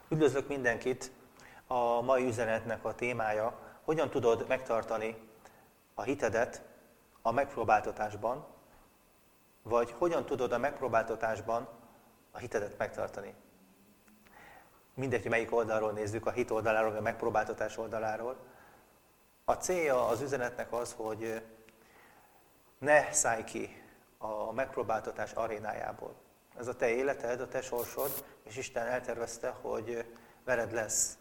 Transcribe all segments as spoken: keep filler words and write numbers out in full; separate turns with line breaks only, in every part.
Üdvözlök mindenkit! A mai üzenetnek a témája, hogyan tudod megtartani a hitedet a megpróbáltatásban, vagy hogyan tudod a megpróbáltatásban a hitedet megtartani. Mindegy, hogy melyik oldalról nézzük, a hit oldaláról, vagy a megpróbáltatás oldaláról. A célja az üzenetnek az, hogy ne szállj ki a megpróbáltatás arénájából. Ez a te életed, a te sorsod, és Isten eltervezte, hogy veled lesz.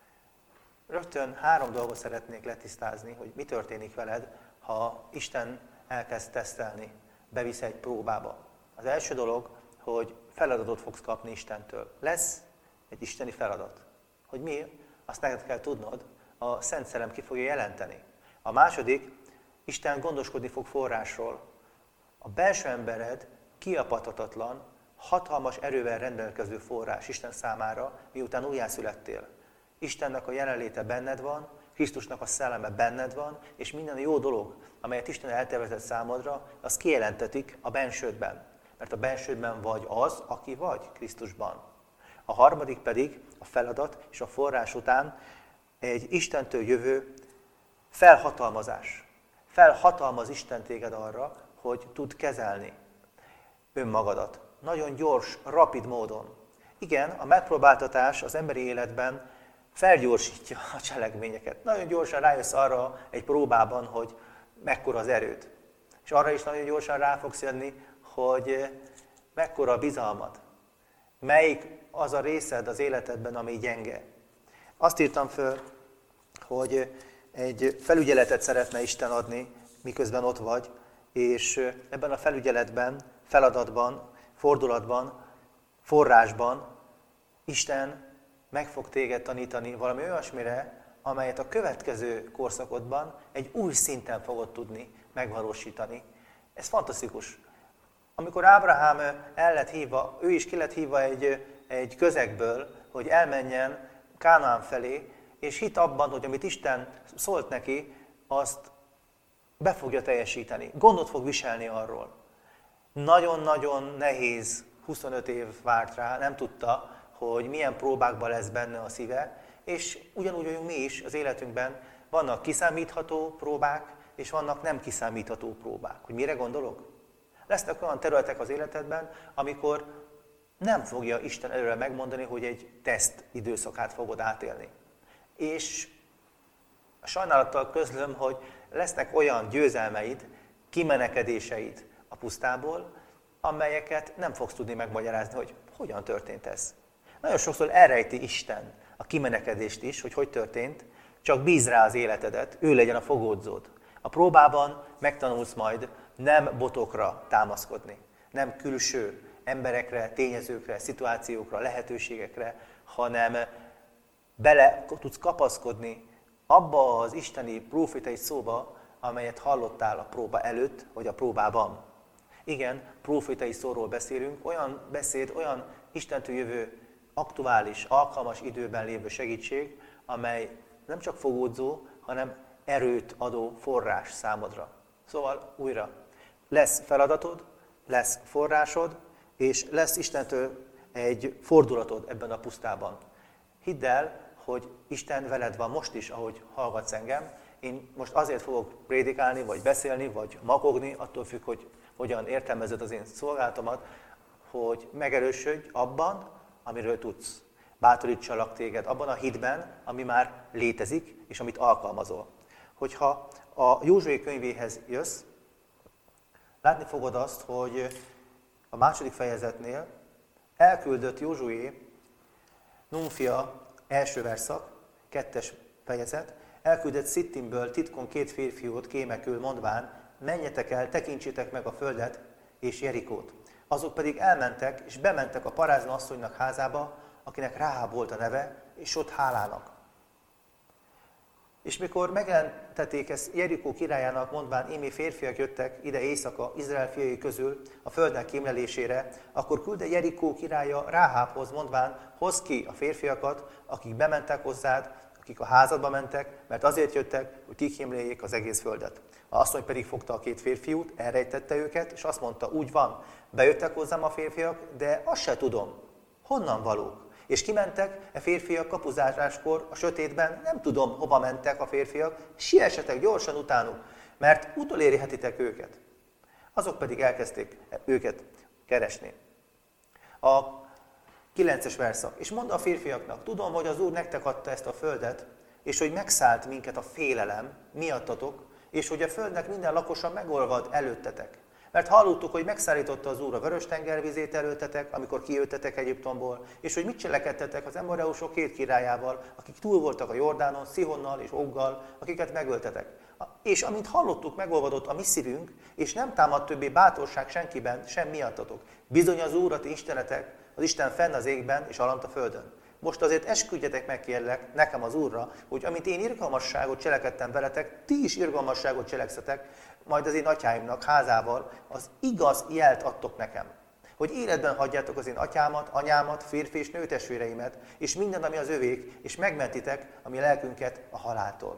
Rögtön három dolgot szeretnék letisztázni, hogy mi történik veled, ha Isten elkezd tesztelni, bevisz egy próbába. Az első dolog, hogy feladatot fogsz kapni Istentől. Lesz egy isteni feladat. Hogy mi? Azt neked kell tudnod, a Szent Szellem ki fogja jelenteni. A második, Isten gondoskodni fog forrásról. A belső embered kiapadhatatlan, hatalmas erővel rendelkező forrás Isten számára, miután újjászülettél. Istennek a jelenléte benned van, Krisztusnak a szelleme benned van, és minden jó dolog, amelyet Isten eltervezett számodra, az kijelentetik a bensődben. Mert a bensődben vagy az, aki vagy Krisztusban. A harmadik pedig a feladat és a forrás után egy Istentől jövő felhatalmazás. Felhatalmaz Isten téged arra, hogy tud kezelni önmagadat. Nagyon gyors, rapid módon. Igen, a megpróbáltatás az emberi életben felgyorsítja a cselekményeket. Nagyon gyorsan rájössz arra egy próbában, hogy mekkora az erőd. És arra is nagyon gyorsan rá fogsz jönni, hogy mekkora a bizalmad. Melyik az a részed az életedben, ami gyenge. Azt írtam föl, hogy egy felügyeletet szeretne Isten adni, miközben ott vagy, és ebben a felügyeletben, feladatban, fordulatban, forrásban Isten meg fog téged tanítani valami olyasmire, amelyet a következő korszakodban egy új szinten fogod tudni megvalósítani. Ez fantasztikus. Amikor Ábrahám el lett hívva, ő is ki lett hívva egy, egy közegből, hogy elmenjen Kánaán felé, és hit abban, hogy amit Isten szólt neki, azt be fogja teljesíteni. Gondot fog viselni arról. Nagyon-nagyon nehéz, huszonöt év várt rá, nem tudta, hogy milyen próbákban lesz benne a szíve, és ugyanúgy vagyunk mi is az életünkben, vannak kiszámítható próbák, és vannak nem kiszámítható próbák. Hogy mire gondolok? Lesznek olyan területek az életedben, amikor nem fogja Isten előre megmondani, hogy egy teszt időszakát fogod átélni. És sajnálattal közlöm, hogy lesznek olyan győzelmeid, kimenekedéseid a pusztából, amelyeket nem fogsz tudni megmagyarázni, hogy hogyan történt ez. Nagyon sokszor elrejti Isten a kimenekedést is, hogy hogy történt, csak bíz rá az életedet, ő legyen a fogódzód. A próbában megtanulsz majd nem botokra támaszkodni, nem külső emberekre, tényezőkre, szituációkra, lehetőségekre, hanem bele tudsz kapaszkodni abba az isteni prófétai szóba, amelyet hallottál a próba előtt, vagy a próbában. Igen, prófétai szóról beszélünk, olyan beszéd, olyan Istentől jövő aktuális, alkalmas időben lévő segítség, amely nem csak fogódzó, hanem erőt adó forrás számodra. Szóval újra, lesz feladatod, lesz forrásod, és lesz Istentől egy fordulatod ebben a pusztában. Hidd el, hogy Isten veled van most is, ahogy hallgatsz engem. Én most azért fogok prédikálni, vagy beszélni, vagy makogni, attól függ, hogy hogyan értelmezed az én szolgálatomat, hogy megerősödj abban, amiről tudsz. Bátorítsalak téged abban a hitben, ami már létezik, és amit alkalmazol. Hogyha a Józsué könyvéhez jössz, látni fogod azt, hogy a második fejezetnél elküldött Józsué, Nun fia, első verszak, kettes fejezet, elküldött Szittimből titkon két férfiút kémekül, mondván, menjetek el, tekintsétek meg a földet és Jerikót. Azok pedig elmentek, és bementek a parázna asszonynak házába, akinek Ráháb volt a neve, és ott hálának. És mikor megjelentették ezt Jerikó királyának, mondván, ímé férfiak jöttek ide éjszaka Izrael fiai közül a földnek kémlelésére, akkor küldte Jerikó királya Ráhábhoz, mondván, hozd ki a férfiakat, akik bementek hozzád, akik a házadba mentek, mert azért jöttek, hogy kikémléljék az egész földet. A asszony pedig fogta a két férfiút, elrejtette őket, és azt mondta, úgy van, bejöttek hozzám a férfiak, de azt se tudom, honnan valók. És kimentek a férfiak kapuzásáskor a sötétben, nem tudom, hova mentek a férfiak, siessetek gyorsan utánuk, mert utolérhetitek őket. Azok pedig elkezdték őket keresni. A kilences verszak. És mondta a férfiaknak, tudom, hogy az Úr nektek adta ezt a földet, és hogy megszállt minket a félelem miattatok, és hogy a földnek minden lakosa megolvad előttetek. Mert hallottuk, hogy megszállította az Úr a Vörös-tenger vizét előttetek, amikor kijöttetek Egyiptomból, és hogy mit cselekedtetek az Emoreusok két királyával, akik túl voltak a Jordánon, Szihonnal és Oggal, akiket megöltetek. És amint hallottuk, megolvadott a mi szívünk, és nem támad többé bátorság senkiben, sem miattatok. Bizony az Úr, a ti istenetek, az Isten fenn az égben és alant a földön. Most azért esküdjetek meg, kérlek, nekem az Úrra, hogy amit én irgalmasságot cselekedtem veletek, ti is irgalmasságot cselekszetek, majd az én atyáimnak házával az igaz jelt adtok nekem. Hogy életben hagyjátok az én atyámat, anyámat, férfi és nőtestvéreimet, és minden, ami az övék, és megmentitek a mi lelkünket a haláltól.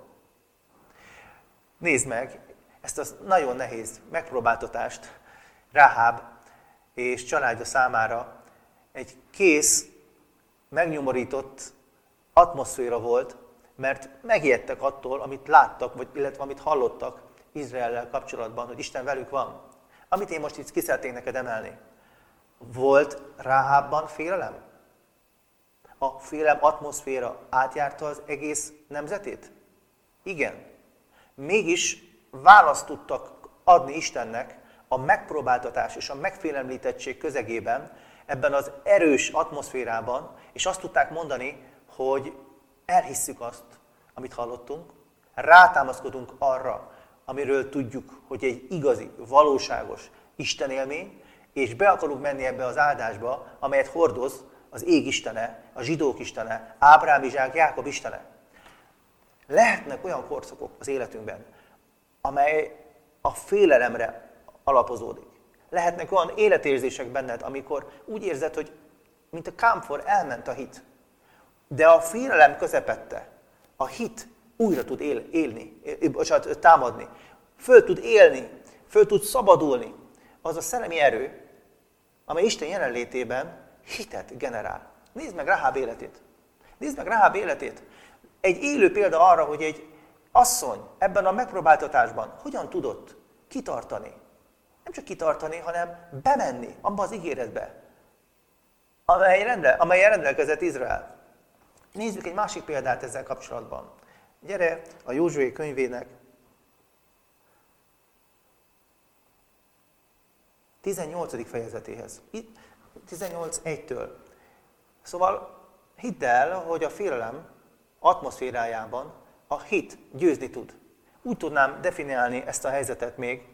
Nézd meg ezt a nagyon nehéz megpróbáltatást Ráháb és családja számára. Egy kész, megnyomorított atmoszféra volt, mert megijedtek attól, amit láttak, vagy illetve amit hallottak Izraellel kapcsolatban, hogy Isten velük van. Amit én most itt ki szeretnék neked emelni. Volt Ráhábban félelem? A félelem atmoszféra átjárta az egész nemzetét? Igen. Mégis választ tudtak adni Istennek a megpróbáltatás és a megfélemlítettség közegében, ebben az erős atmoszférában, és azt tudták mondani, hogy elhisszük azt, amit hallottunk, rátámaszkodunk arra, amiről tudjuk, hogy egy igazi, valóságos Isten élmény, és be akarunk menni ebbe az áldásba, amelyet hordoz az ég istene, a zsidók istene, Ábrám, Izsák, Jákob istene. Lehetnek olyan korszakok az életünkben, amely a félelemre alapozódik. Lehetnek olyan életérzések benned, amikor úgy érzed, hogy mint a kámfor elment a hit. De a félelem közepette a hit újra tud él, élni, bocsánat, támadni. Föl tud élni, föl tud szabadulni. Az a szellemi erő, amely Isten jelenlétében hitet generál. Nézd meg Ráháb életét. Nézd meg Ráháb életét. Egy élő példa arra, hogy egy asszony ebben a megpróbáltatásban hogyan tudott kitartani. Nem csak kitartani, hanem bemenni abba az ígéretbe, amely rendel, amelyen rendelkezett Izrael. Nézzük egy másik példát ezzel kapcsolatban. Gyere a Józsué könyvének tizennyolcadik fejezetéhez. tizennyolc egytől. Szóval hidd el, hogy a félelem atmoszférájában a hit győzni tud. Úgy tudnám definiálni ezt a helyzetet még,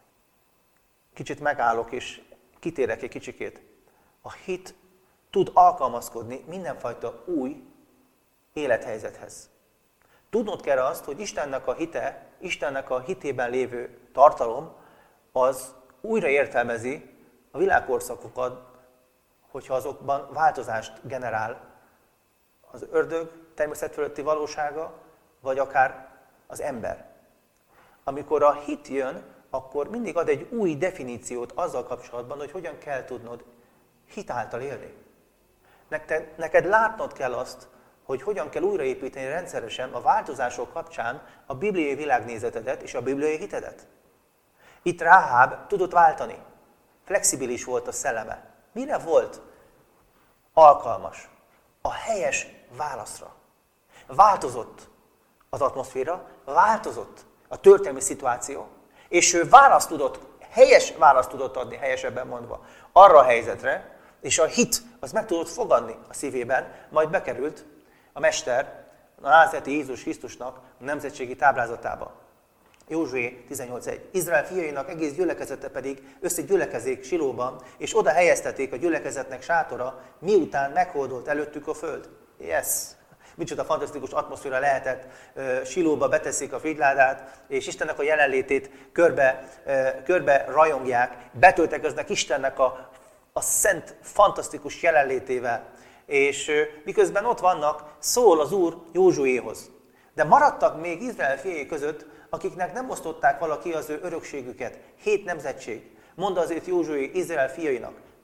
kicsit megállok és kitérek egy kicsikét. A hit tud alkalmazkodni mindenfajta új élethelyzethez. Tudnod kell azt, hogy Istennek a hite, Istennek a hitében lévő tartalom, az újra értelmezi a világkorszakokat, hogyha azokban változást generál az ördög természet fölötti valósága, vagy akár az ember. Amikor a hit jön, akkor mindig ad egy új definíciót azzal kapcsolatban, hogy hogyan kell tudnod hit által élni. Neked, neked látnod kell azt, hogy hogyan kell újraépíteni rendszeresen a változások kapcsán a bibliai világnézetedet és a bibliai hitedet. Itt Ráháb tudott váltani. Flexibilis volt a szelleme. Mire volt alkalmas? A helyes válaszra. Változott az atmoszféra, változott a történelmi szituáció, és ő választ tudott, helyes választ tudott adni, helyesebben mondva, arra a helyzetre, és a hit az meg tudott fogadni a szívében, majd bekerült a Mester, a názáreti Jézus Krisztusnak a nemzetségi táblázatába. Józsué tizennyolc egy. Izrael fiainak egész gyülekezete pedig összegyülekezik Silóban, és oda helyeztették a gyülekezetnek sátora, miután meghódolt előttük a föld. Yes! Micsoda fantasztikus atmoszféra lehetett, Silóba beteszik a frigyládát, és Istennek a jelenlétét körbe, körbe rajongják, betöltekeznek Istennek a, a szent, fantasztikus jelenlétével. És miközben ott vannak, szól az Úr Józsuéhoz. De maradtak még Izrael fiai között, akiknek nem osztották valaki az ő örökségüket. Hét nemzetség. Mondd azért Józsué Izrael fiainak,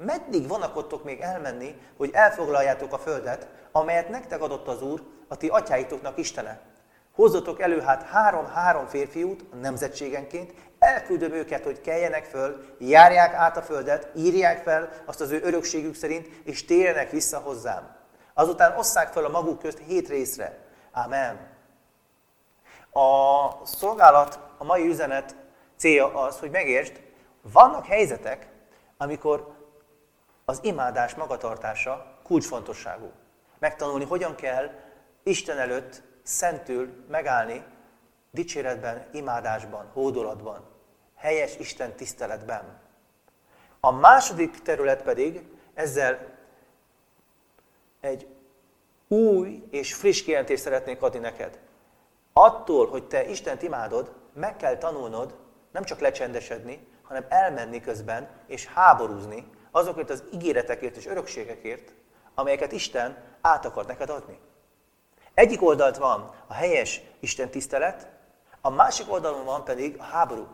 meddig vonakodtok még elmenni, hogy elfoglaljátok a földet, amelyet nektek adott az Úr, a ti atyáitoknak Istene. Hozzatok elő hát három-három férfiút nemzetségenként, elküldöm őket, hogy keljenek föl, járják át a földet, írják fel azt az ő örökségük szerint, és térjenek vissza hozzám. Azután osszák fel a maguk közt hét részre. Ámen. A szolgálat, a mai üzenet célja az, hogy megértsd, vannak helyzetek, amikor az imádás magatartása kulcsfontosságú. Megtanulni, hogyan kell Isten előtt szentül megállni, dicséretben, imádásban, hódolatban, helyes Isten tiszteletben. A második terület pedig ezzel egy új és friss kijelentést szeretnék adni neked. Attól, hogy te Istent imádod, meg kell tanulnod nem csak lecsendesedni, hanem elmenni közben és háborúzni azokért az ígéretekért és örökségekért, amelyeket Isten át akar neked adni. Egyik oldalt van a helyes Isten tisztelet, a másik oldalon van pedig a háború.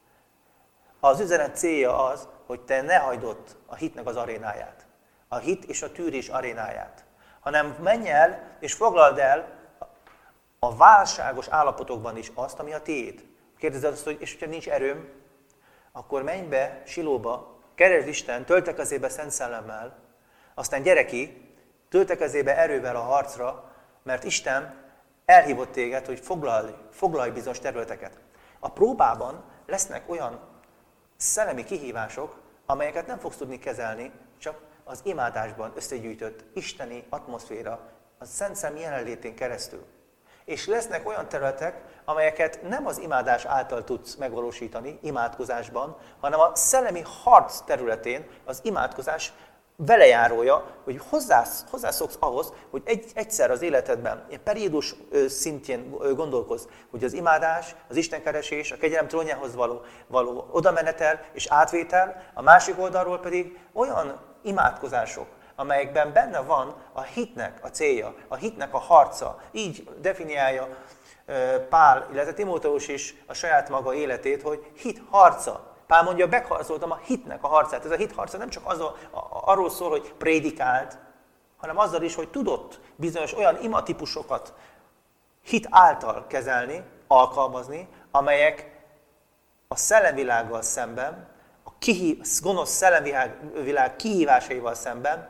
Az üzenet célja az, hogy te ne hagyd ott a hitnek az arénáját, a hit és a tűrés arénáját, hanem menj el és foglald el a válságos állapotokban is azt, ami a tiéd. Kérdezed azt, hogy és hogyha nincs erőm, akkor menj be Silóba, keresd Isten, töltekezébe Szent Szellemmel, aztán gyere ki, töltekezébe erővel a harcra, mert Isten elhívott téged, hogy foglalj, foglalj bizonyos területeket. A próbában lesznek olyan szellemi kihívások, amelyeket nem fogsz tudni kezelni, csak az imádásban összegyűjtött isteni atmoszféra, a Szent Szellem jelenlétén keresztül. És lesznek olyan területek, amelyeket nem az imádás által tudsz megvalósítani, imádkozásban, hanem a szellemi harc területén az imádkozás velejárója, hogy hozzász, hozzászoksz ahhoz, hogy egy, egyszer az életedben, egy periódus szintjén gondolkozz, hogy az imádás, az istenkeresés, a kegyelem trónjához való, való odamenetel és átvétel, a másik oldalról pedig olyan imádkozások, amelyekben benne van a hitnek a célja, a hitnek a harca. Így definiálja Pál, illetve Timóteus is a saját maga életét, hogy hit harca. Pál mondja, megharcoltam a hitnek a harcát. Ez a hit harca nem csak az a, a, arról szól, hogy prédikált, hanem azzal is, hogy tudott bizonyos olyan imatípusokat hit által kezelni, alkalmazni, amelyek a szellemvilággal szemben, a kihív, gonosz szellemvilág kihívásaival szemben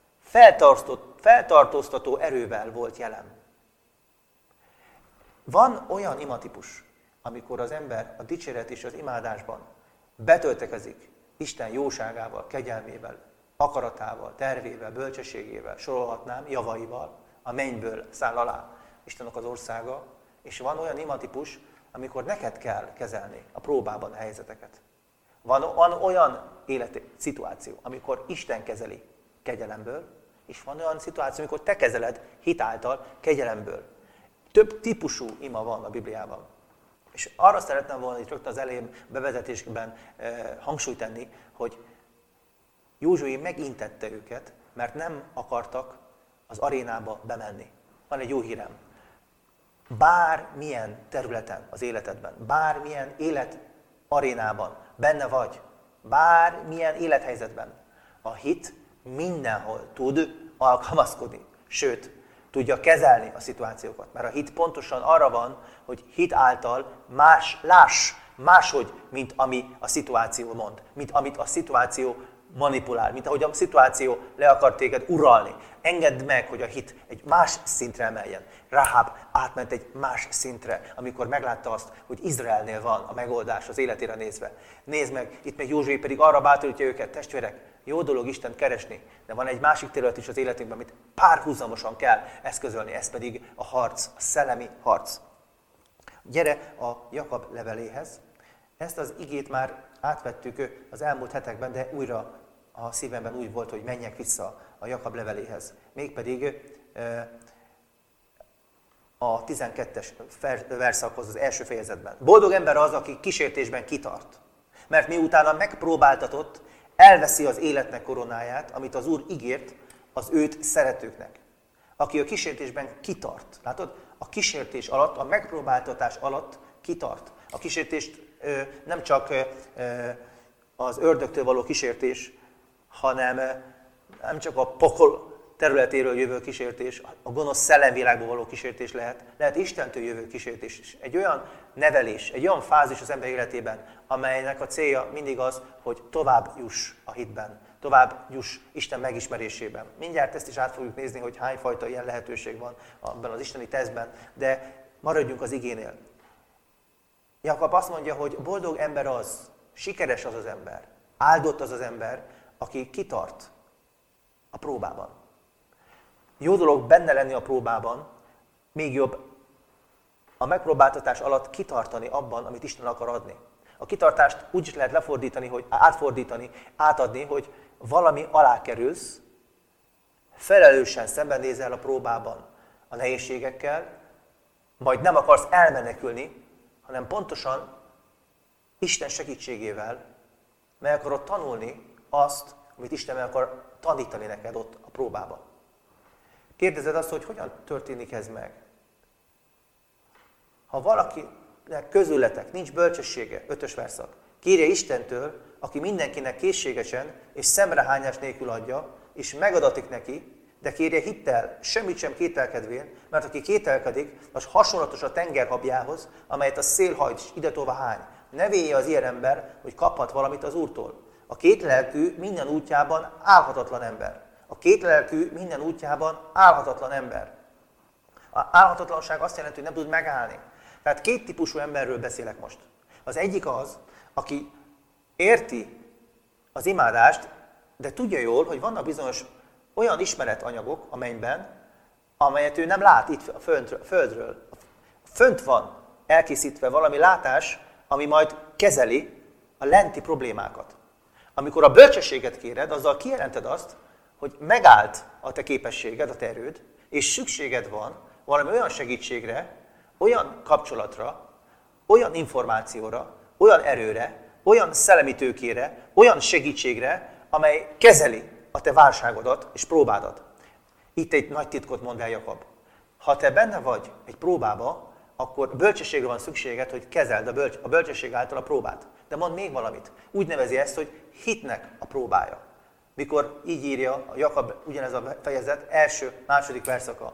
feltartóztató erővel volt jelen. Van olyan imatípus, amikor az ember a dicséret és az imádásban betöltekezik Isten jóságával, kegyelmével, akaratával, tervével, bölcsességével, sorolhatnám, javaival, a mennyből száll alá Istennek az országa, és van olyan imatípus, amikor neked kell kezelni a próbában a helyzeteket. Van, van olyan életi szituáció, amikor Isten kezeli kegyelemből, és van olyan szituáció, amikor te kezeled hitáltal kegyelemből. Több típusú ima van a Bibliában. És arra szeretném volna itt rögtön az elején bevezetésben e, hangsúlyt tenni, hogy Józsué megintette őket, mert nem akartak az arénába bemenni. Van egy jó hírem. Bármilyen területen az életedben, bármilyen életarénában benne vagy, bármilyen élethelyzetben, a hit mindenhol tud alkalmazkodni. Sőt, tudja kezelni a szituációkat. Mert a hit pontosan arra van, hogy hit által más, láss máshogy, mint ami a szituáció mond. Mint amit a szituáció manipulál. Mint ahogy a szituáció le akar téged uralni. Engedd meg, hogy a hit egy más szintre emeljen. Ráháb átment egy más szintre, amikor meglátta azt, hogy Izraelnél van a megoldás az életére nézve. Nézd meg, itt még Józsué pedig arra bátorítja őket, testvérek, jó dolog Istent keresni, de van egy másik terület is az életünkben, amit párhuzamosan kell eszközölni, ez pedig a harc, a szellemi harc. Gyere a Jakab leveléhez. Ezt az igét már átvettük az elmúlt hetekben, de újra a szívemben úgy volt, hogy menjek vissza a Jakab leveléhez. Mégpedig a tizenkettes verszakhoz, az első fejezetben. Boldog ember az, aki kísértésben kitart, mert miután megpróbáltatott, elveszi az életnek koronáját, amit az Úr ígért az őt szeretőknek. Aki a kísértésben kitart. Látod? A kísértés alatt, a megpróbáltatás alatt kitart. A kísértést ö, nem csak ö, az ördögtől való kísértés, hanem nem csak a pokol területéről jövő kísértés, a gonosz szellemvilágból való kísértés lehet, lehet Istentől jövő kísértés is. Egy olyan nevelés, egy olyan fázis az ember életében, amelynek a célja mindig az, hogy tovább juss a hitben, tovább juss Isten megismerésében. Mindjárt ezt is át fogjuk nézni, hogy hányfajta ilyen lehetőség van abban az isteni tesztben, de maradjunk az igénél. Jakab azt mondja, hogy boldog ember az, sikeres az az ember, áldott az az ember, aki kitart a próbában. Jó dolog benne lenni a próbában, még jobb a megpróbáltatás alatt kitartani abban, amit Isten akar adni. A kitartást úgy is lehet lefordítani, hogy átfordítani, átadni, hogy valami alá kerülsz, felelősen szembenézel a próbában a nehézségekkel, majd nem akarsz elmenekülni, hanem pontosan Isten segítségével meg akarod tanulni azt, amit Isten meg akar tanítani neked ott a próbában. Kérdezed azt, hogy hogyan történik ez meg. Ha valakinek közületek nincs bölcsessége, ötös verszak, kérje Istentől, aki mindenkinek készségesen és szemrehányás nélkül adja, és megadatik neki, de kérje hittel, semmit sem kételkedvén, mert aki kételkedik, az hasonlatos a tengerhabjához, amelyet a szél hajt és ide-tova hány. Ne vélje az ilyen ember, hogy kaphat valamit az Úrtól. A kétlelkű minden útjában álhatatlan ember. A kétlelkű minden útjában álhatatlan ember. A álhatatlanság azt jelenti, hogy nem tud megállni. Tehát két típusú emberről beszélek most. Az egyik az, aki érti az imádást, de tudja jól, hogy vannak bizonyos olyan ismeretanyagok a mennyben, amelyet ő nem lát itt a földről. Fönt van elkészítve valami látás, ami majd kezeli a lenti problémákat. Amikor a bölcsességet kéred, azzal kijelented azt, hogy megállt a te képességed, a te erőd, és szükséged van valami olyan segítségre, olyan kapcsolatra, olyan információra, olyan erőre, olyan szellemi tőkére, olyan segítségre, amely kezeli a te válságodat és próbádat. Itt egy nagy titkot mond el Jakab. Ha te benne vagy egy próbába, akkor bölcsességre van szükséged, hogy kezeld a, bölcs- a bölcsesség által a próbát. De mond még valamit. Úgy nevezi ezt, hogy hitnek a próbája. Mikor így írja a Jakab ugyanez a fejezet, első, második verszaka.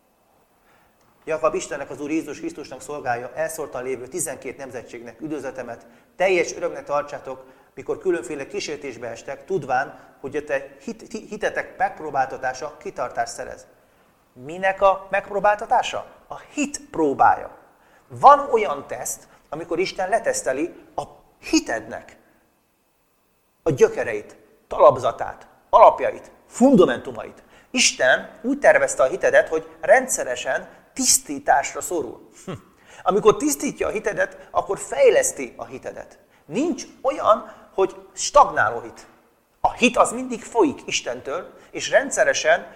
Jakab Istennek, az Úr Jézus Krisztusnak szolgálja, elszórtan lévő tizenkét nemzetségnek üdvözletemet, teljes örömnek tartsátok, mikor különféle kísértésbe estek, tudván, hogy a te hit, hitetek megpróbáltatása kitartást szerez. Minek a megpróbáltatása? A hit próbája. Van olyan teszt, amikor Isten leteszteli a hitednek a gyökereit, talapzatát, alapjait, fundamentumait. Isten úgy tervezte a hitedet, hogy rendszeresen tisztításra szorul. Hm. Amikor tisztítja a hitedet, akkor fejleszti a hitedet. Nincs olyan, hogy stagnáló hit. A hit az mindig folyik Istentől, és rendszeresen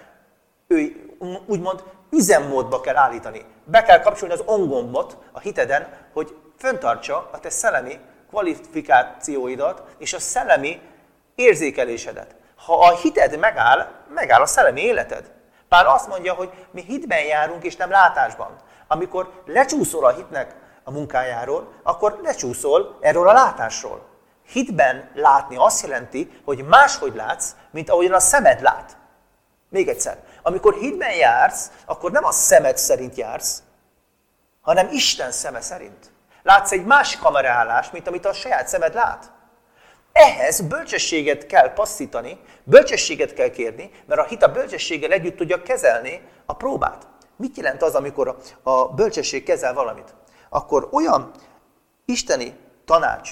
ő úgymond üzemmódba kell állítani. Be kell kapcsolni az on-gombot a hiteden, hogy fenntartsa a te szellemi kvalifikációidat és a szellemi érzékelésedet. Ha a hited megáll, megáll a szellemi életed. Pál azt mondja, hogy mi hitben járunk és nem látásban. Amikor lecsúszol a hitnek a munkájáról, akkor lecsúszol erről a látásról. Hitben látni azt jelenti, hogy máshogy látsz, mint ahogyan a szemed lát. Még egyszer. Amikor hitben jársz, akkor nem a szemed szerint jársz, hanem Isten szeme szerint. Látsz egy más kameraállást, mint amit a saját szemed lát. Ehhez bölcsességet kell passzítani, bölcsességet kell kérni, mert a hit a bölcsességgel együtt tudja kezelni a próbát. Mit jelent az, amikor a bölcsesség kezel valamit? Akkor olyan isteni tanács,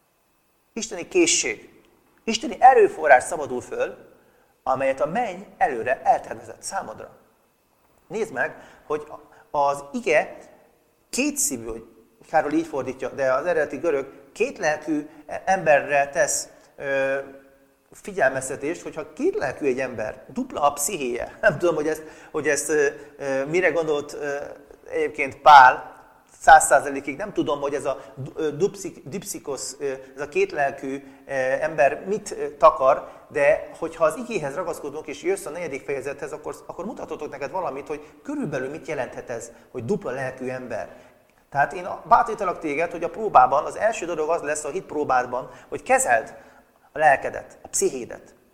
isteni készség, isteni erőforrás szabadul föl, amelyet a menny előre eltervezett számodra. Nézd meg, hogy az ige kétszívű, hogy Károly így fordítja, de az eredeti görög kétlelkű emberre tesz ö, figyelmeztetést, hogyha kétlelkű egy ember, dupla a pszichéje. Nem tudom, hogy ezt, hogy ezt ö, ö, mire gondolt ö, egyébként Pál, száz százalékig nem tudom, hogy ez a dipszikosz, ez a kétlelkű ember mit takar, de hogyha az igéhez ragaszkodunk és jössz a negyedik fejezethez, akkor, akkor mutatotok neked valamit, hogy körülbelül mit jelenthet ez, hogy dupla lelkű ember. Tehát én bátorítalak téged, hogy a próbában az első dolog az lesz a hit próbádban, hogy kezeld a lelkedet, a pszichédet.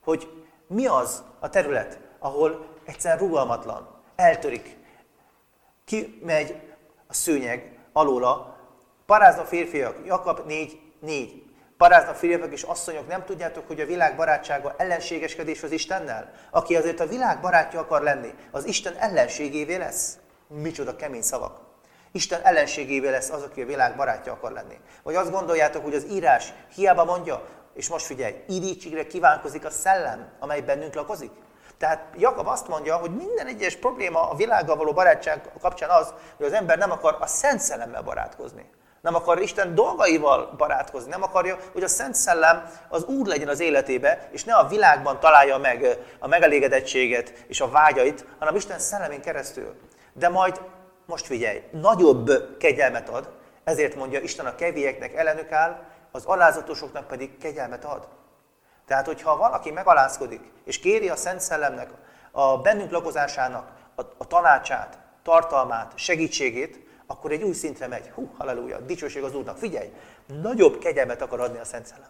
hogy mi az a terület, ahol egyszerűen rugalmatlan, eltörik, kimegy a szőnyeg alóla, paráznak férfiak, Jakab négy négy. Paráznak férfiak és asszonyok, nem tudjátok, hogy a világ barátsága ellenségeskedés az Istennel? Aki azért a világ barátja akar lenni, az Isten ellenségévé lesz. Micsoda kemény szavak. Isten ellenségévé lesz az, aki a világ barátja akar lenni. Vagy azt gondoljátok, hogy az írás hiába mondja, és most figyelj, irítségre kívánkozik a szellem, amely bennünk lakozik. Tehát Jakab azt mondja, hogy minden egyes probléma a világgal való barátság kapcsán az, hogy az ember nem akar a Szent Szellemmel barátkozni. Nem akar Isten dolgaival barátkozni, nem akarja, hogy a Szent Szellem az úr legyen az életébe, és ne a világban találja meg a megelégedettséget és a vágyait, hanem Isten szellemén keresztül. De majd, most figyelj, nagyobb kegyelmet ad, ezért mondja Isten a kevélyeknek ellenük áll, az alázatosoknak pedig kegyelmet ad. Tehát, hogyha valaki megalázkodik, és kéri a Szent Szellemnek, a bennünk lakozásának a, a tanácsát, tartalmát, segítségét, akkor egy új szintre megy. Hú, halleluja, dicsőség az Úrnak. Figyelj, nagyobb kegyelmet akar adni a Szent Szellem.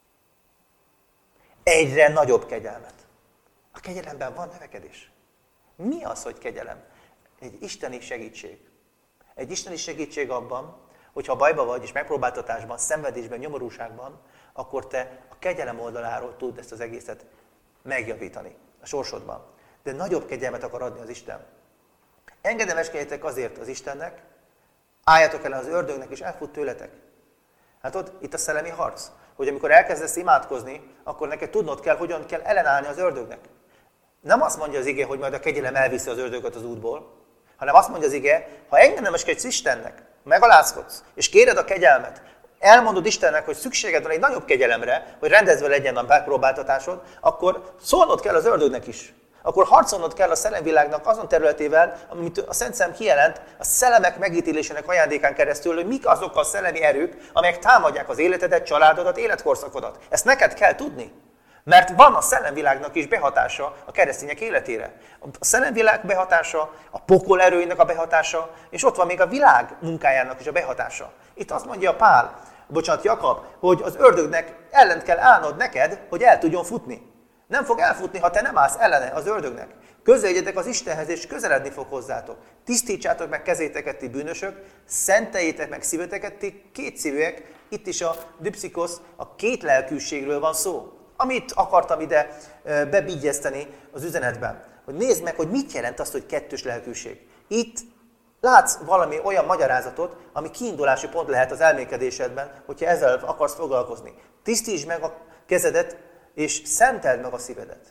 Egyre nagyobb kegyelmet. A kegyelemben van növekedés. Mi az, hogy kegyelem? Egy isteni segítség. Egy isteni segítség abban, hogyha bajba vagy, és megpróbáltatásban, szenvedésben, nyomorúságban, akkor te a kegyelem oldaláról tud ezt az egészet megjavítani a sorsodban. De nagyobb kegyelmet akar adni az Isten. Engedelmeskedjetek azért az Istennek, álljatok ellen az ördögnek, és elfut tőletek. Hát ott itt a szellemi harc, hogy amikor elkezdesz imádkozni, akkor neked tudnod kell, hogyan kell ellenállni az ördögnek. Nem azt mondja az ige, hogy majd a kegyelem elviszi az ördögöt az útból, hanem azt mondja az ige, ha engedelmeskedsz Istennek, megalázkodsz, és kéred a kegyelmet, elmondod Istennek, hogy szükséged van egy nagyobb kegyelemre, hogy rendezve legyen a megpróbáltatásod, akkor szólnod kell az ördögnek is. Akkor harcolnod kell a szellemvilágnak azon területével, amit a Szent Szellem kijelent, a szellemek megítélésének ajándékán keresztül, hogy mik azok a szellemi erők, amelyek támadják az életedet, családodat, életkorszakodat. Ezt neked kell tudni. Mert van a szellemvilágnak is behatása a keresztények életére. A szellemvilág behatása, a pokol erőinek a behatása, és ott van még a világ munkájának is a behatása. Itt azt mondja Pál, bocsánat, Jakab, hogy az ördögnek ellent kell állnod neked, hogy el tudjon futni. Nem fog elfutni, ha te nem állsz ellene az ördögnek. Közeledjetek az Istenhez, és közeledni fog hozzátok. Tisztítsátok meg kezéteket, ti bűnösök, szenteljétek meg szíveteket, ti kétszívűek. Itt is a dipszikosz, a két lelkűségről van szó. Amit akartam ide bebigyezteni az üzenetben. Hogy nézd meg, hogy mit jelent azt, hogy kettős lelkűség. Itt látsz valami olyan magyarázatot, ami kiindulási pont lehet az elmékedésedben, hogyha ezzel akarsz foglalkozni. Tisztítsd meg a kezedet, és szenteld meg a szívedet.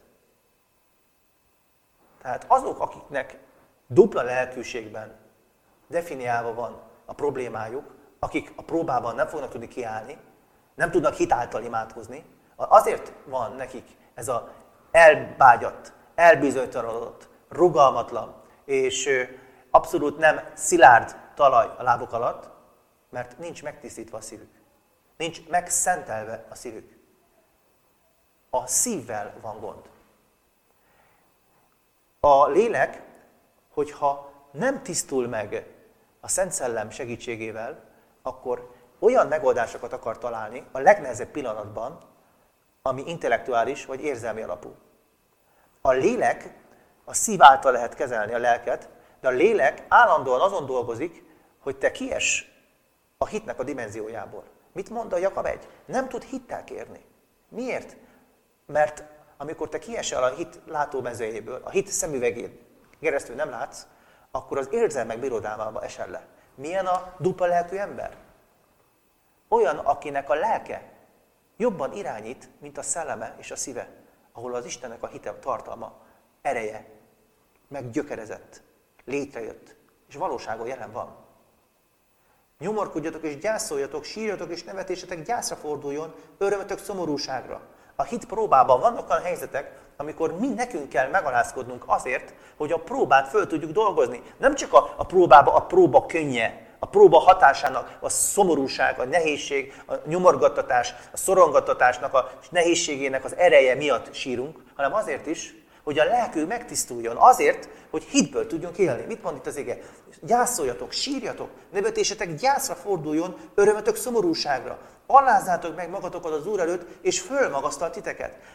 Tehát azok, akiknek dupla lelkűségben definiálva van a problémájuk, akik a próbában nem fognak tudni kiállni, nem tudnak hitáltal imádkozni, azért van nekik ez az elbágyadt, elbizonytalanodott, rugalmatlan és abszolút nem szilárd talaj a lábuk alatt, mert nincs megtisztítva a szívük. Nincs megszentelve a szívük. A szívvel van gond. A lélek, hogyha nem tisztul meg a Szent Szellem segítségével, akkor olyan megoldásokat akar találni a legnehezebb pillanatban, ami intellektuális vagy érzelmi alapú. A lélek, a szív által lehet kezelni a lelket, de a lélek állandóan azon dolgozik, hogy te kiess a hitnek a dimenziójából. Mit mond a Jakab egy? Nem tud hittel kérni. Miért? Mert amikor te kiesel a hit látómezőjéből, a hit szemüvegén keresztül nem látsz, akkor az érzelmek birodalmába esel le. Milyen a dupla lelkű ember? Olyan, akinek a lelke jobban irányít, mint a szelleme és a szíve, ahol az Istennek a hite tartalma, ereje meggyökerezett, létrejött, és valóságon jelen van. Nyomorkodjatok és gyászoljatok, sírjatok és nevetésetek gyászra forduljon, örömötök szomorúságra. A hit próbában vannak olyan helyzetek, amikor mi nekünk kell megalázkodnunk azért, hogy a próbát föl tudjuk dolgozni. Nem csak a, a próbába a próba könnye, a próba hatásának a szomorúság, a nehézség, a nyomorgattatás, a szorongattatásnak a nehézségének az ereje miatt sírunk, hanem azért is, hogy a lelkünk megtisztuljon, azért, hogy hitből tudjunk élni. Mit mond itt az ige? Gyászoljatok, sírjatok, nevetésetek gyászra forduljon, örömötök szomorúságra. Alázzátok meg magatokat az Úr előtt, és fölmagasztal titeket.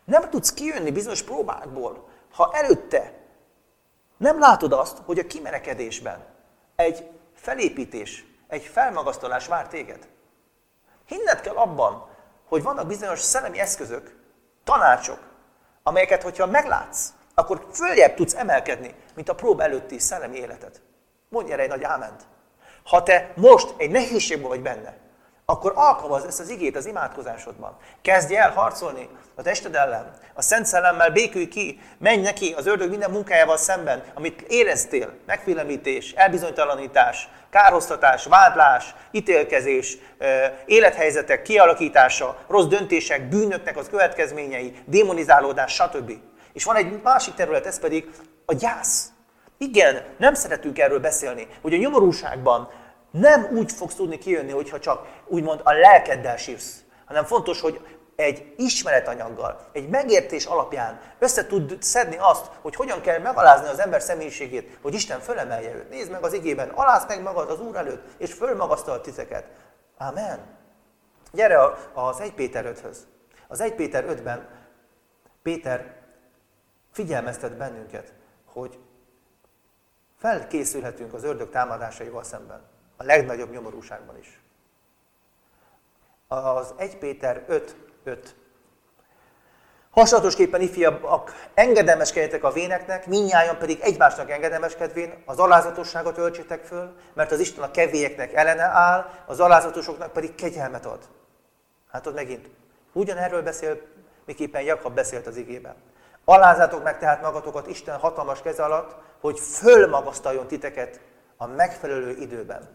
Nem tudsz kijönni bizonyos próbákból, ha előtte nem látod azt, hogy a kimerekedésben egy felépítés, egy felmagasztalás vár téged. Hinned kell abban, hogy vannak bizonyos szellemi eszközök, tanácsok, amelyeket, hogyha meglátsz, akkor följebb tudsz emelkedni, mint a próba előtti szellemi életed. Mondj erre egy nagy áment. Ha te most egy nehézségben vagy benne, akkor alkalmazd ezt az igét az imádkozásodban. Kezdj el harcolni a tested ellen, a Szent Szellemmel békülj ki, menj neki az ördög minden munkájával szemben, amit éreztél, megfélemlítés, elbizonytalanítás, kárhoztatás, vádlás, ítélkezés, élethelyzetek kialakítása, rossz döntések, bűnöknek az következményei, démonizálódás, stb. És van egy másik terület, ez pedig a gyász. Igen, nem szeretünk erről beszélni, hogy a nyomorúságban nem úgy fogsz tudni kijönni, hogyha csak úgymond a lelkeddel sírsz, hanem fontos, hogy egy ismeretanyaggal, egy megértés alapján össze tud szedni azt, hogy hogyan kell megalázni az ember személyiségét, hogy Isten fölemelje őt. Nézd meg az igében, alázd meg magad az Úr előtt, és fölmagasztal titeket. Amen. Gyere az Első Péter öthöz. Az Első Péter ötben Péter figyelmeztet bennünket, hogy felkészülhetünk az ördög támadásaival szemben. A legnagyobb nyomorúságban is. Az Első Péter öt öt. Hasonlatosképpen ifjabbak, engedelmeskedjetek a véneknek, mindnyájan pedig egymásnak engedelmeskedvén az alázatosságot öltsétek föl, mert az Isten a kevélyeknek ellene áll, az alázatosoknak pedig kegyelmet ad. Hát ott megint ugyanerről beszél, miképpen Jakab beszélt az igében. Alázátok meg tehát magatokat Isten hatalmas keze alatt, hogy fölmagasztaljon titeket a megfelelő időben.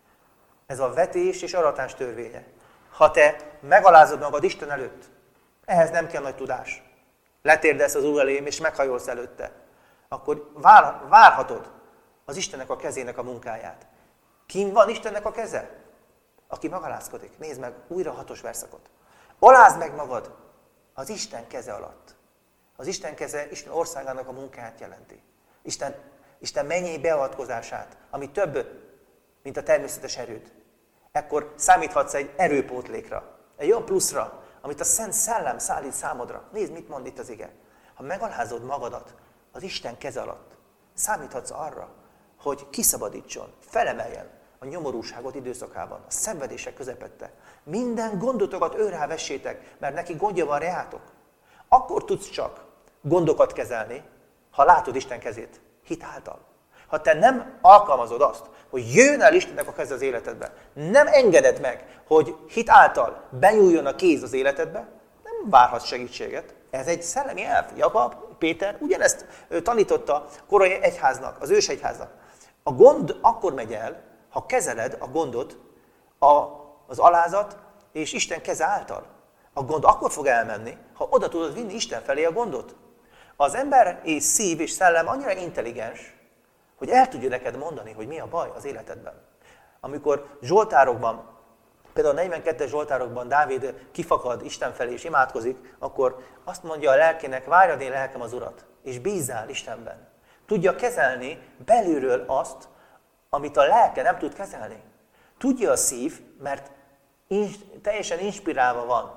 Ez a vetés és aratás törvénye. Ha te megalázod magad Isten előtt, ehhez nem kell nagy tudás. Letérdesz az Úr elém, és meghajolsz előtte. Akkor vár, várhatod az Istennek a kezének a munkáját. Kim van Istennek a keze? Aki megalázkodik. Nézd meg újra hatos verszakot. Alázd meg magad az Isten keze alatt. Az Isten keze Isten országának a munkáját jelenti. Isten, Isten mennyei beavatkozását, ami több, mint a természetes erőd. Ekkor számíthatsz egy erőpótlékra, egy olyan pluszra, amit a Szent Szellem szállít számodra. Nézd, mit mond itt az ige. Ha megalázod magadat az Isten keze alatt, számíthatsz arra, hogy kiszabadítson, felemeljen a nyomorúságot időszakában, a szenvedések közepette. Minden gondotokat őrá vessétek, mert neki gondja van reátok. Akkor tudsz csak gondokat kezelni, ha látod Isten kezét hitáltal. Ha te nem alkalmazod azt, hogy jöjjön el Istennek a keze az életedbe, nem engeded meg, hogy hit által benyúljon a kéz az életedbe, nem várhatsz segítséget. Ez egy szellemi elv. Jakab, Péter ugyanezt tanította a korai egyháznak, az ős egyháznak. A gond akkor megy el, ha kezeled a gondot a, az alázat és Isten keze által. A gond akkor fog elmenni, ha oda tudod vinni Isten felé a gondot. Az ember és szív és szellem annyira intelligens, hogy el tudja neked mondani, hogy mi a baj az életedben. Amikor zsoltárokban, például a negyvenkettes zsoltárokban Dávid kifakad Isten felé és imádkozik, akkor azt mondja a lelkének, várjad én lelkem az Urat, és bízzál Istenben. Tudja kezelni belülről azt, amit a lelke nem tud kezelni. Tudja a szív, mert teljesen inspirálva van.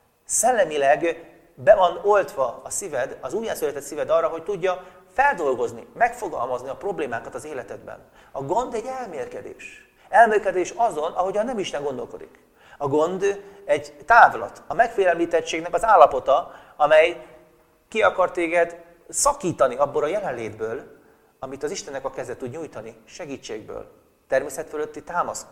Szellemileg be van oltva a szíved, az újjászületett szíved arra, hogy tudja feldolgozni, megfogalmazni a problémákat az életedben. A gond egy elmélkedés. Elmélkedés azon, ahogyan nem Isten gondolkodik. A gond egy távlat, a megfélemlítettségnek az állapota, amely ki akar téged szakítani abból a jelenlétből, amit az Istennek a keze tud nyújtani, segítségből, természet fölötti támasz.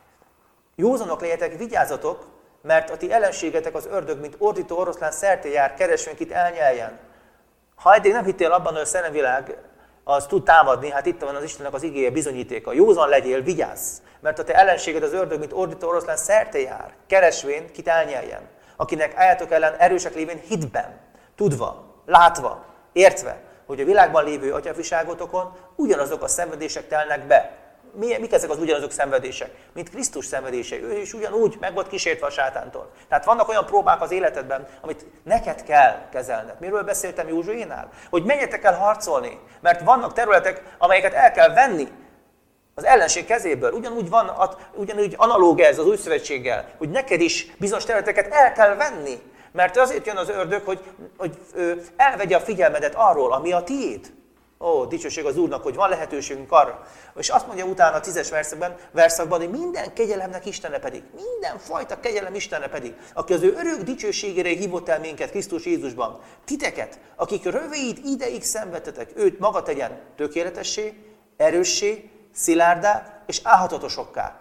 Józanok legyetek, vigyázzatok, mert a ti ellenségetek az ördög, mint ordító oroszlán szerte jár, keresvén kit elnyeljen. Ha eddig nem hittél abban, hogy a szellemvilág az tud támadni, hát itt van az Istennek az igéje bizonyítéka. Józan legyél, vigyázz, mert a te ellenséged az ördög, mint ordító oroszlán szerte jár, keresvén kit elnyeljen. Akinek álljátok ellen erősek lévén hitben, tudva, látva, értve, hogy a világban lévő atyafiságotokon ugyanazok a szenvedések telnek be. Mik ezek az ugyanazok szenvedések? Mint Krisztus szenvedései. Ő is ugyanúgy meg volt kísértve a sátántól. Tehát vannak olyan próbák az életedben, amit neked kell kezelned. Miről beszéltem Józsuénál? Hogy menjetek el harcolni, mert vannak területek, amelyeket el kell venni az ellenség kezéből. Ugyanúgy van, ugyanúgy analóg ez az új szövetséggel, hogy neked is bizonyos területeket el kell venni, Mert azért jön az ördög, hogy, hogy elvegye a figyelmedet arról, ami a tiéd. Ó, dicsőség az Úrnak, hogy van lehetőségünk arra. És azt mondja utána a tízes verszakban, verszakban, hogy minden kegyelemnek Istene pedig, minden fajta kegyelem Istene pedig, aki az ő örök dicsőségére hívott el minket Krisztus Jézusban, titeket, akik rövid ideig szenvedtetek, őt maga tegyen tökéletessé, erőssé, szilárdá és álhatatosokká.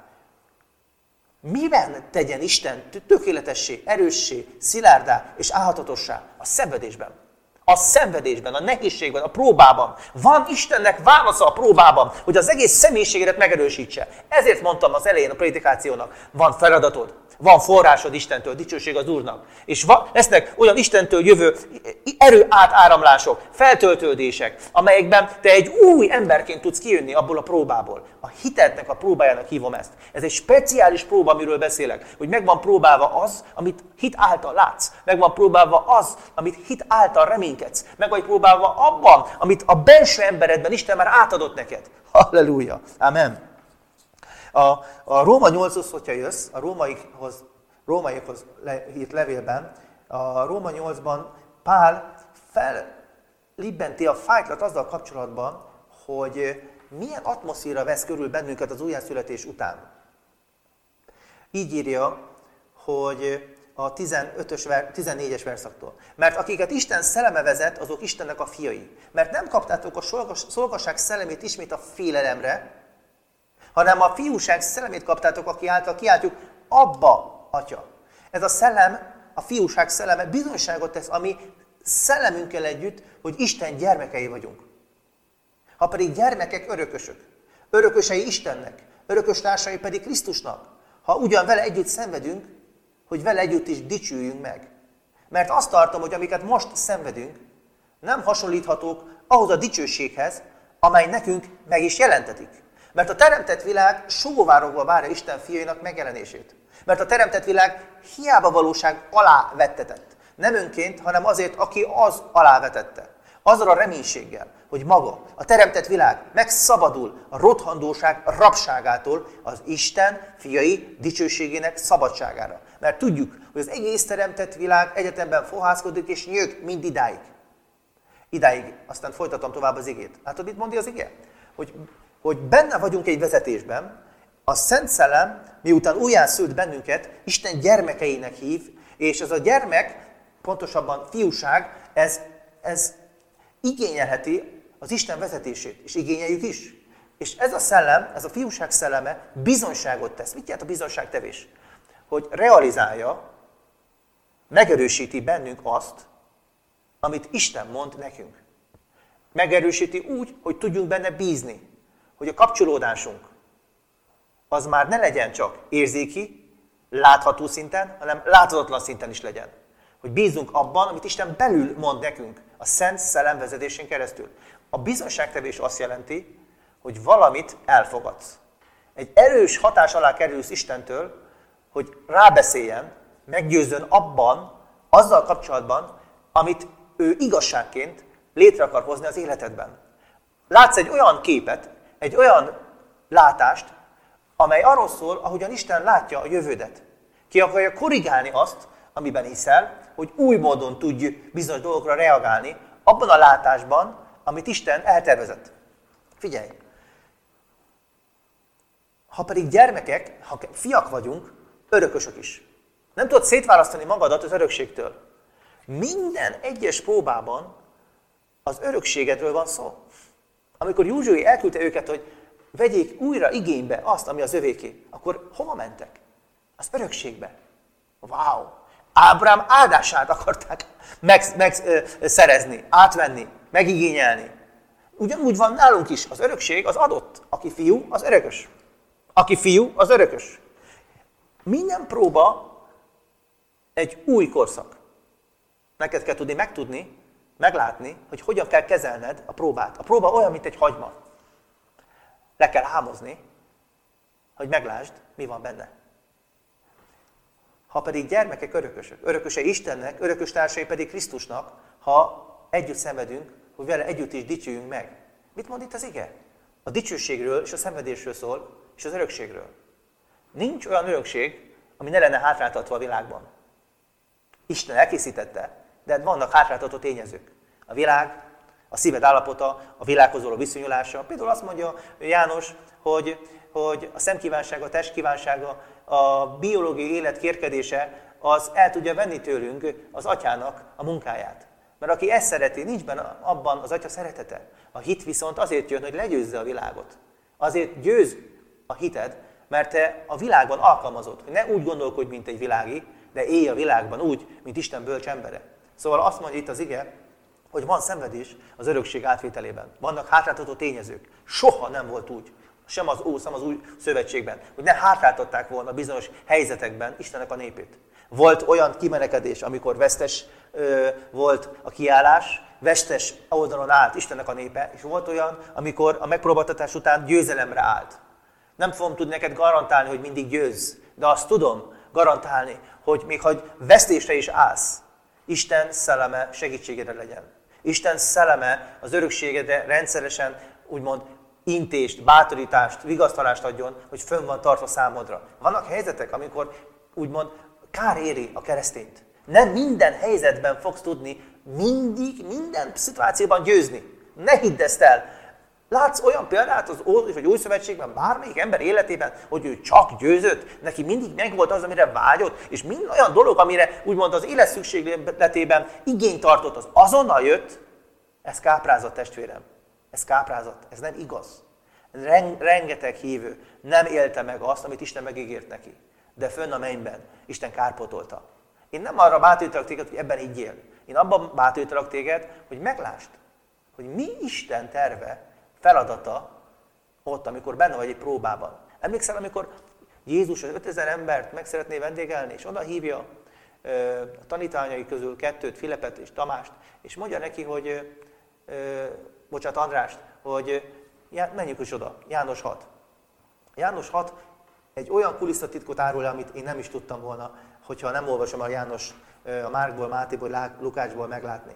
Miben tegyen Isten tökéletessé, erőssé, szilárdá és álhatatossá? A szenvedésben. A szenvedésben, a nehézségben, a próbában. Van Istennek válasza a próbában, hogy az egész személyiségedet megerősítse. Ezért mondtam az elején a prédikációnak, van feladatod, van forrásod Istentől, dicsőség az Úrnak. És va- lesznek olyan Istentől jövő erő átáramlások, feltöltődések, amelyekben te egy új emberként tudsz kijönni abból a próbából. A hitednek a próbájának hívom ezt. Ez egy speciális próba, amiről beszélek, hogy meg van próbálva az, amit hit által látsz. Meg van próbálva az, amit hit által reménykedsz. Meg vagy próbálva abban, amit a belső emberedben Isten már átadott neked. Halleluja! Amen! A, a Róma nyolchoz, hogyha jössz, a rómaikhoz, rómaikhoz le, írt levélben, a Róma nyolcban Pál fellibbenti a fájtlat azzal kapcsolatban, hogy milyen atmoszféra vesz körül bennünket az újjászületés után. Így írja, hogy a tizenötös, tizennégyes verszaktól. Mert akiket Isten szelleme vezet, azok Istennek a fiai. Mert nem kaptátok a szolgaság szellemét ismét a félelemre, hanem a fiúság szellemét kaptátok, aki által kiáltjuk, Abba, Atya. Ez a szellem, a fiúság szelleme bizonyságot tesz, ami szellemünkkel együtt, hogy Isten gyermekei vagyunk. Ha pedig gyermekek, örökösök. Örökösei Istennek, örökös társai pedig Krisztusnak. Ha ugyan vele együtt szenvedünk, hogy vele együtt is dicsüljünk meg. Mert azt tartom, hogy amiket most szenvedünk, nem hasonlíthatók ahhoz a dicsőséghez, amely nekünk meg is jelentetik. Mert a teremtett világ sóvárogva várja Isten fiainak megjelenését. Mert a teremtett világ hiába valóság alá vettetett. Nem önként, hanem azért, aki az alá vetette. Azzal a reménységgel, hogy maga, a teremtett világ megszabadul a rothandóság rabságától az Isten fiai dicsőségének szabadságára. Mert tudjuk, hogy az egész teremtett világ egyetemben fohászkodik és nyög mind idáig. Idáig. Aztán folytatom tovább az igét. Látod, mit mondja az ige? Hogy, hogy benne vagyunk egy vezetésben, a Szent Szellem, miután újjászült bennünket, Isten gyermekeinek hív, és ez a gyermek, pontosabban fiúság, ez, ez igényelheti az Isten vezetését, és igényeljük is. És ez a szellem, ez a fiúság szelleme bizonyságot tesz. Mit jelent a bizonyságtevés? Hogy realizálja, megerősíti bennünk azt, amit Isten mond nekünk. Megerősíti úgy, hogy tudjunk benne bízni, hogy a kapcsolódásunk az már ne legyen csak érzéki, látható szinten, hanem láthatatlan szinten is legyen. Hogy bízunk abban, amit Isten belül mond nekünk, a Szent Szellem vezetésén keresztül. A bizonyságtevés azt jelenti, hogy valamit elfogadsz. Egy erős hatás alá kerülsz Istentől, hogy rábeszéljen, meggyőzzön abban, azzal kapcsolatban, amit ő igazságként létre akar hozni az életedben. Látsz egy olyan képet, egy olyan látást, amely arról szól, ahogyan Isten látja a jövődet. Ki akarja korrigálni azt, amiben hiszel, hogy új módon tudj bizonyos dolgokra reagálni, abban a látásban, amit Isten eltervezett. Figyelj! Ha pedig gyermekek, ha fiak vagyunk, örökösök is. Nem tudod szétválasztani magadat az örökségtől. Minden egyes próbában az örökségedről van szó. Amikor Józsué elküldte őket, hogy vegyék újra igénybe azt, ami az övéké, akkor hova mentek? Az örökségbe. Wow! Ábrám áldását akarták megszerezni, meg, átvenni, megigényelni. Ugyanúgy van nálunk is. Az örökség az adott. Aki fiú, az örökös. Aki fiú, az örökös. Minden próba egy új korszak. Neked kell tudni megtudni, meglátni, hogy hogyan kell kezelned a próbát. A próba olyan, mint egy hagyma. Le kell hámozni, hogy meglásd, mi van benne. Ha pedig gyermekek örökösök, örökösei Istennek, örökös társai pedig Krisztusnak, ha együtt szenvedünk, hogy vele együtt is dicsőjünk meg. Mit mond itt az ige? A dicsőségről és a szenvedésről szól, és az örökségről. Nincs olyan örökség, ami ne lenne hátráltatva a világban. Isten elkészítette, de vannak hátráltató tényezők. A világ, a szíved állapota, a világhoz való viszonyulása. Például azt mondja János, hogy, hogy a szemkívánsága, a testkívánsága, a biológiai élet kérkedése, az el tudja venni tőlünk az atyának a munkáját. Mert aki ezt szereti, nincs benne abban az atya szeretete. A hit viszont azért jön, hogy legyőzze a világot. Azért győz a hited, mert te a világban alkalmazott, hogy ne úgy gondolkodj, mint egy világi, de élj a világban úgy, mint Isten bölcs embere. Szóval azt mondja itt az ige, hogy van szenvedés az örökség átvételében. Vannak hátráltató tényezők. Soha nem volt úgy, sem az Ó, sem az új szövetségben, hogy ne hátráltatták volna bizonyos helyzetekben Istennek a népét. Volt olyan kimenekedés, amikor vesztes ö, volt a kiállás, vesztes oldalon állt Istennek a népe, és volt olyan, amikor a megpróbáltatás után győzelemre állt. Nem fogom tudni neked garantálni, hogy mindig győzz, de azt tudom garantálni, hogy még ha vesztésre is állsz, Isten szelleme segítségedre legyen. Isten szelleme az örökségedre rendszeresen, úgymond, intést, bátorítást, vigasztalást adjon, hogy fönn van tartva számodra. Vannak helyzetek, amikor úgymond kár éri a keresztényt. Nem minden helyzetben fogsz tudni mindig, minden szituációban győzni. Ne hidd ezt el. Látsz olyan példát az Ószövetség vagy Új Szövetségben, bármelyik ember életében, hogy ő csak győzött, neki mindig megvolt az, amire vágyott, és minden olyan dolog, amire úgymond az élet szükségletében igényt tartott, az azonnal jött, ez káprázat, testvérem. Ez káprázat, ez nem igaz. Rengeteg hívő nem élte meg azt, amit Isten megígért neki. De fönn a mennyben Isten kárpótolta. Én nem arra bátorítalak téged, hogy ebben higgyél. Én abban bátorítalak téged, hogy meglásd, hogy mi Isten terve, feladata ott, amikor benne vagy egy próbában. Emlékszel, amikor Jézus az ötezer embert meg szeretné vendégelni, és oda hívja a tanítványai közül kettőt, Filipet és Tamást, és mondja neki, hogy, bocsánat, Andrást, hogy menjünk is oda, János hat. János hat egy olyan kulisszatitkot árul, amit én nem is tudtam volna, hogyha nem olvasom a János, a Márkból, Mátéból, Lukácsból meglátni.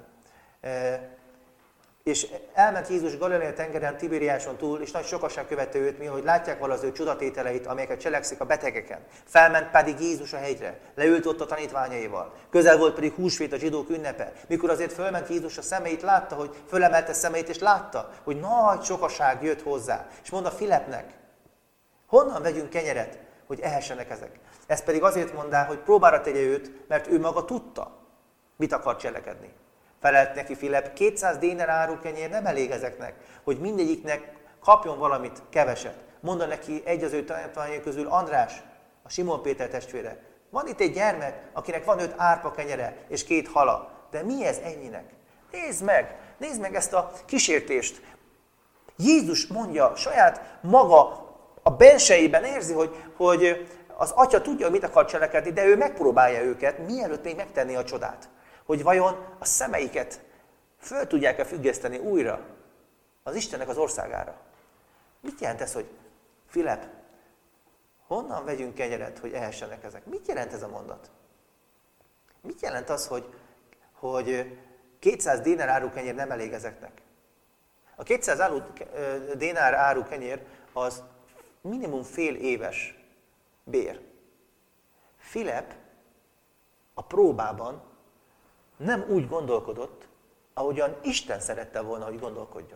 És elment Jézus Galileai tengeren, Tibériáson túl, és nagy sokaság követte őt, mi, hogy látják vala az ő csodatételeit, amelyeket cselekszik a betegeken. Felment pedig Jézus a hegyre, leült ott a tanítványaival. Közel volt pedig húsvét, a zsidók ünnepe. Mikor azért fölment Jézus a szemeit, látta, hogy fölemelte szemeit, és látta, hogy nagy sokaság jött hozzá. És mondta Filipnek, honnan vegyünk kenyeret, hogy ehessenek ezek? Ez pedig azért mondá, hogy próbára tegye őt, mert ő maga tudta, mit akar cselekedni. Felelt neki Filip, kétszáz déner áru kenyér nem elég ezeknek, hogy mindegyiknek kapjon valamit keveset. Mondta neki egy az ő tanítványai közül, András, a Simon Péter testvére. Van itt egy gyermek, akinek van öt árpa kenyere és két hala. De mi ez ennyinek? Nézd meg, nézd meg ezt a kísértést. Jézus mondja, saját maga a bensejében érzi, hogy, hogy az atya tudja, hogy mit akar cselekedni, de ő megpróbálja őket, mielőtt még megtenni a csodát. Hogy vajon a szemeiket föl tudják-e függeszteni újra az Istennek az országára. Mit jelent ez, hogy Filip, honnan vegyünk kenyeret, hogy ehessenek ezek? Mit jelent ez a mondat? Mit jelent az, hogy, hogy kétszáz dénár áru kenyér nem elég ezeknek? A kétszáz dénár áru kenyér az minimum fél éves bér. Filip a próbában nem úgy gondolkodott, ahogyan Isten szerette volna, hogy gondolkodjon.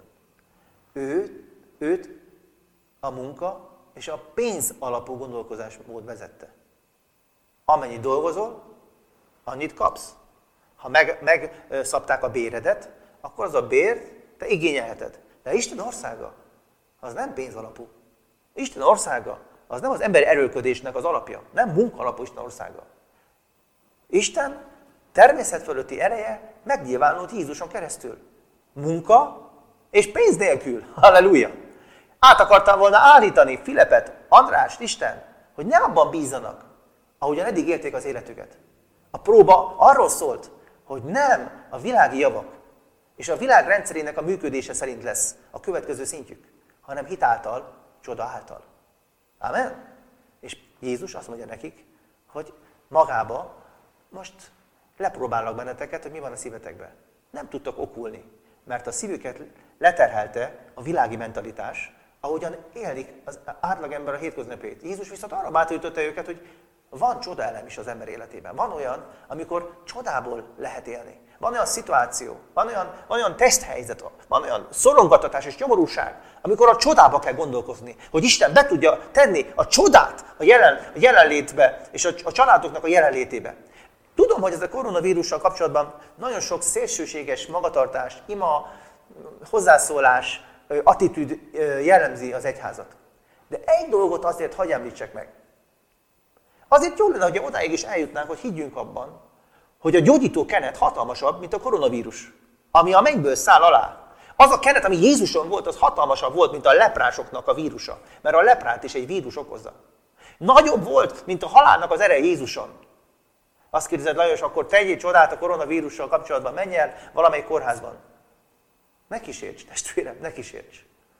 Ő, őt a munka és a pénz alapú gondolkozásmód vezette. Amennyit dolgozol, annyit kapsz. Ha meg, megszabták a béredet, akkor az a bért te igényelheted. De Isten országa az nem pénz alapú. Isten országa az nem az emberi erőlködésnek az alapja. Nem munka alapú Isten országa. Isten természet fölötti ereje megnyilvánult Jézuson keresztül. Munka és pénz nélkül. Halleluja! Át akartam volna állítani Filipet, Andrást, Isten, hogy ne abban bízzanak, ahogyan eddig élték az életüket. A próba arról szólt, hogy nem a világi javak és a világ rendszerének a működése szerint lesz a következő szintjük, hanem hitáltal, csoda által. Amen? És Jézus azt mondja nekik, hogy magába most lepróbálnak benneteket, hogy mi van a szívetekben. Nem tudtak okulni, mert a szívüket leterhelte a világi mentalitás, ahogyan élik az átlagember a hétköznapét. Jézus viszont arra bátorította őket, hogy van csodaelem is az ember életében. Van olyan, amikor csodából lehet élni. Van olyan szituáció, van olyan, van olyan teszthelyzet, van olyan szorongatatás és nyomorúság, amikor a csodába kell gondolkozni, hogy Isten be tudja tenni a csodát a, jelen, a jelenlétbe és a, a családoknak a jelenlétébe. Tudom, hogy ez a koronavírussal kapcsolatban nagyon sok szélsőséges magatartás, ima, hozzászólás, attitűd jellemzi az egyházat. De egy dolgot azért hadd említsek meg. Azért jó lenne, hogy odáig is eljutnánk, hogy higgyünk abban, hogy a gyógyító kenet hatalmasabb, mint a koronavírus, ami a mennyből száll alá. Az a kenet, ami Jézuson volt, az hatalmasabb volt, mint a leprásoknak a vírusa. Mert a leprát is egy vírus okozza. Nagyobb volt, mint a halálnak az ereje Jézuson. Azt kérdezed, Lajos, akkor tegyél csodát a koronavírussal kapcsolatban, menj el valamelyik kórházban. Ne kísérts, testvérem, ne kísérts.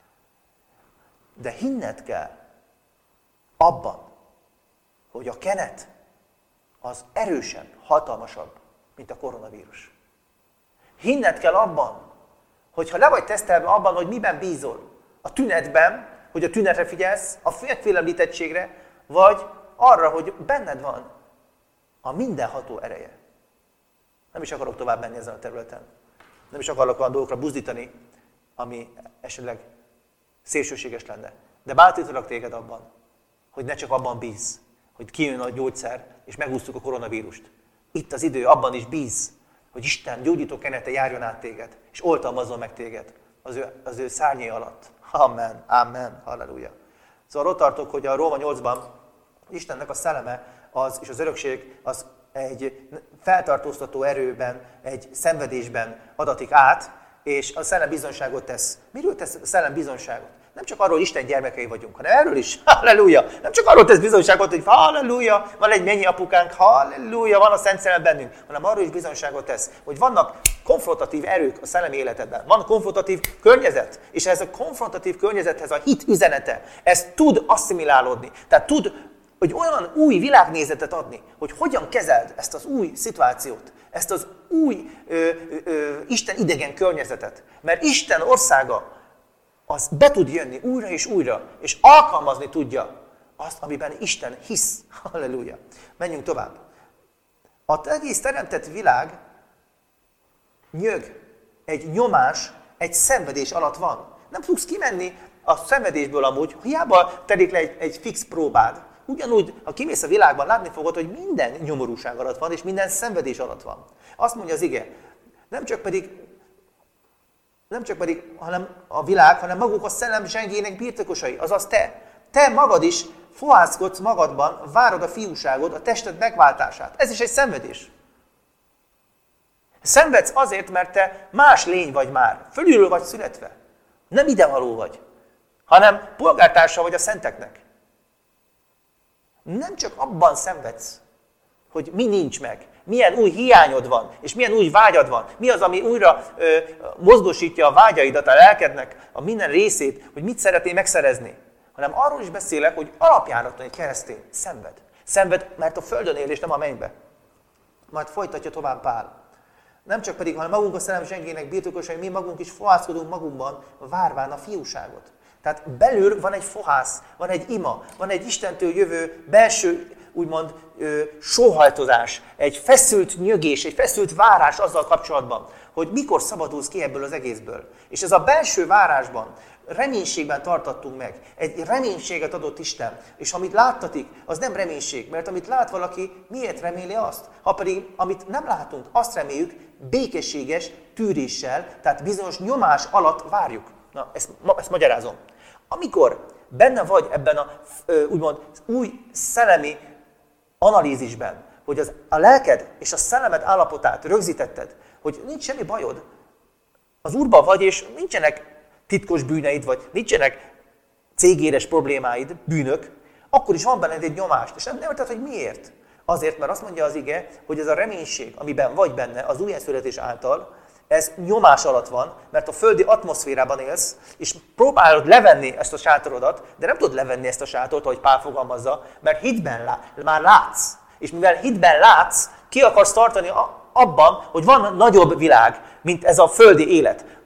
De hinned kell abban, hogy a kenet az erősebb, hatalmasabb, mint a koronavírus. Hinned kell abban, hogy ha le vagy tesztelve abban, hogy miben bízol, a tünetben, hogy a tünetre figyelsz, a megfélemlítettségre, vagy arra, hogy benned van a mindenható ereje. Nem is akarok tovább menni ezen a területen. Nem is akarok olyan dolgokra buzdítani, ami esetleg szélsőséges lenne. De bátorítalak téged abban, hogy ne csak abban bízz, hogy kijön a gyógyszer, és megúsztuk a koronavírust. Itt az idő, abban is bízz, hogy Isten gyógyító kenete járjon át téged, és oltalmazzon meg téged az ő, az ő szárnyai alatt. Amen, amen, halleluja. Szóval ott tartok, hogy a Róma nyolcban Istennek a szelleme az, és az örökség az egy feltartóztató erőben, egy szenvedésben adatik át, és a szellem bizonyságot tesz. Miről tesz a szellem bizonyságot? Nem csak arról, hogy Isten gyermekei vagyunk, hanem erről is, halleluja. Nem csak arról tesz bizonyságot, hogy halleluja, van egy mennyi apukánk, halleluja, van a Szent Szellem bennünk, hanem arról is bizonyságot tesz, hogy vannak konfrontatív erők a szellemi életedben. Van konfrontatív környezet, és ez a konfrontatív környezethez a hit üzenete, ez tud asszimilálódni. Tehát tud hogy olyan új világnézetet adni, hogy hogyan kezeld ezt az új szituációt, ezt az új ö, ö, Isten idegen környezetet. Mert Isten országa az be tud jönni újra és újra, és alkalmazni tudja azt, amiben Isten hisz. Halleluja. Menjünk tovább. Az egész teremtett világ nyög, egy nyomás, egy szenvedés alatt van. Nem fogsz kimenni a szenvedésből amúgy, hiába telik le egy, egy fix próbád. Ugyanúgy, ha kimész a világban, látni fogod, hogy minden nyomorúság alatt van, és minden szenvedés alatt van. Azt mondja az ige, nem csak pedig, nem csak pedig hanem a világ, hanem maguk a szellem zsengének birtokosai, azaz te. Te magad is fohászkodsz magadban, várod a fiúságod, a tested megváltását. Ez is egy szenvedés. Szenvedsz azért, mert te más lény vagy már, fölülről vagy születve. Nem idevaló vagy, hanem polgártársa vagy a szenteknek. Nem csak abban szenvedsz, hogy mi nincs meg, milyen új hiányod van, és milyen új vágyad van, mi az, ami újra ö, mozgósítja a vágyaidat, a lelkednek a minden részét, hogy mit szeretnél megszerezni, hanem arról is beszélek, hogy alapjáraton egy keresztény szenved. Szenved, mert a földön él, és nem a mennybe. Majd folytatja tovább Pál. Nem csak pedig, hanem magunk a szellem zsengének birtokosai, mi magunk is fohászkodunk magunkban, várván a fiúságot. Tehát belül van egy fohász, van egy ima, van egy Istentől jövő belső, úgymond ö, sóhajtozás, egy feszült nyögés, egy feszült várás azzal kapcsolatban, hogy mikor szabadulsz ki ebből az egészből. És ez a belső várásban, reménységben tartattunk meg. Egy reménységet adott Isten. És amit láttatik, az nem reménység, mert amit lát valaki, miért reméli azt? Ha pedig, amit nem látunk, azt reméljük, békességes tűréssel, tehát bizonyos nyomás alatt várjuk. Na, ezt, ezt magyarázom. Amikor benne vagy ebben a úgymond új szellemi analízisben, hogy az, a lelked és a szellemed állapotát rögzítetted, hogy nincs semmi bajod, az Úrban vagy, és nincsenek titkos bűneid, vagy nincsenek cégéres problémáid, bűnök, akkor is van benned egy nyomást, és nem érted, hogy miért. Azért, mert azt mondja az ige, hogy ez a reménység, amiben vagy benne, az újjászületés által, ez nyomás alatt van, mert a földi atmoszférában élsz, és próbálod levenni ezt a sátorodat, de nem tudod levenni ezt a sátort, ahogy Pál fogalmazza, mert hitben lá, már látsz. És mivel hitben látsz, ki akarsz tartani abban, hogy van nagyobb világ, mint ez a földi élet.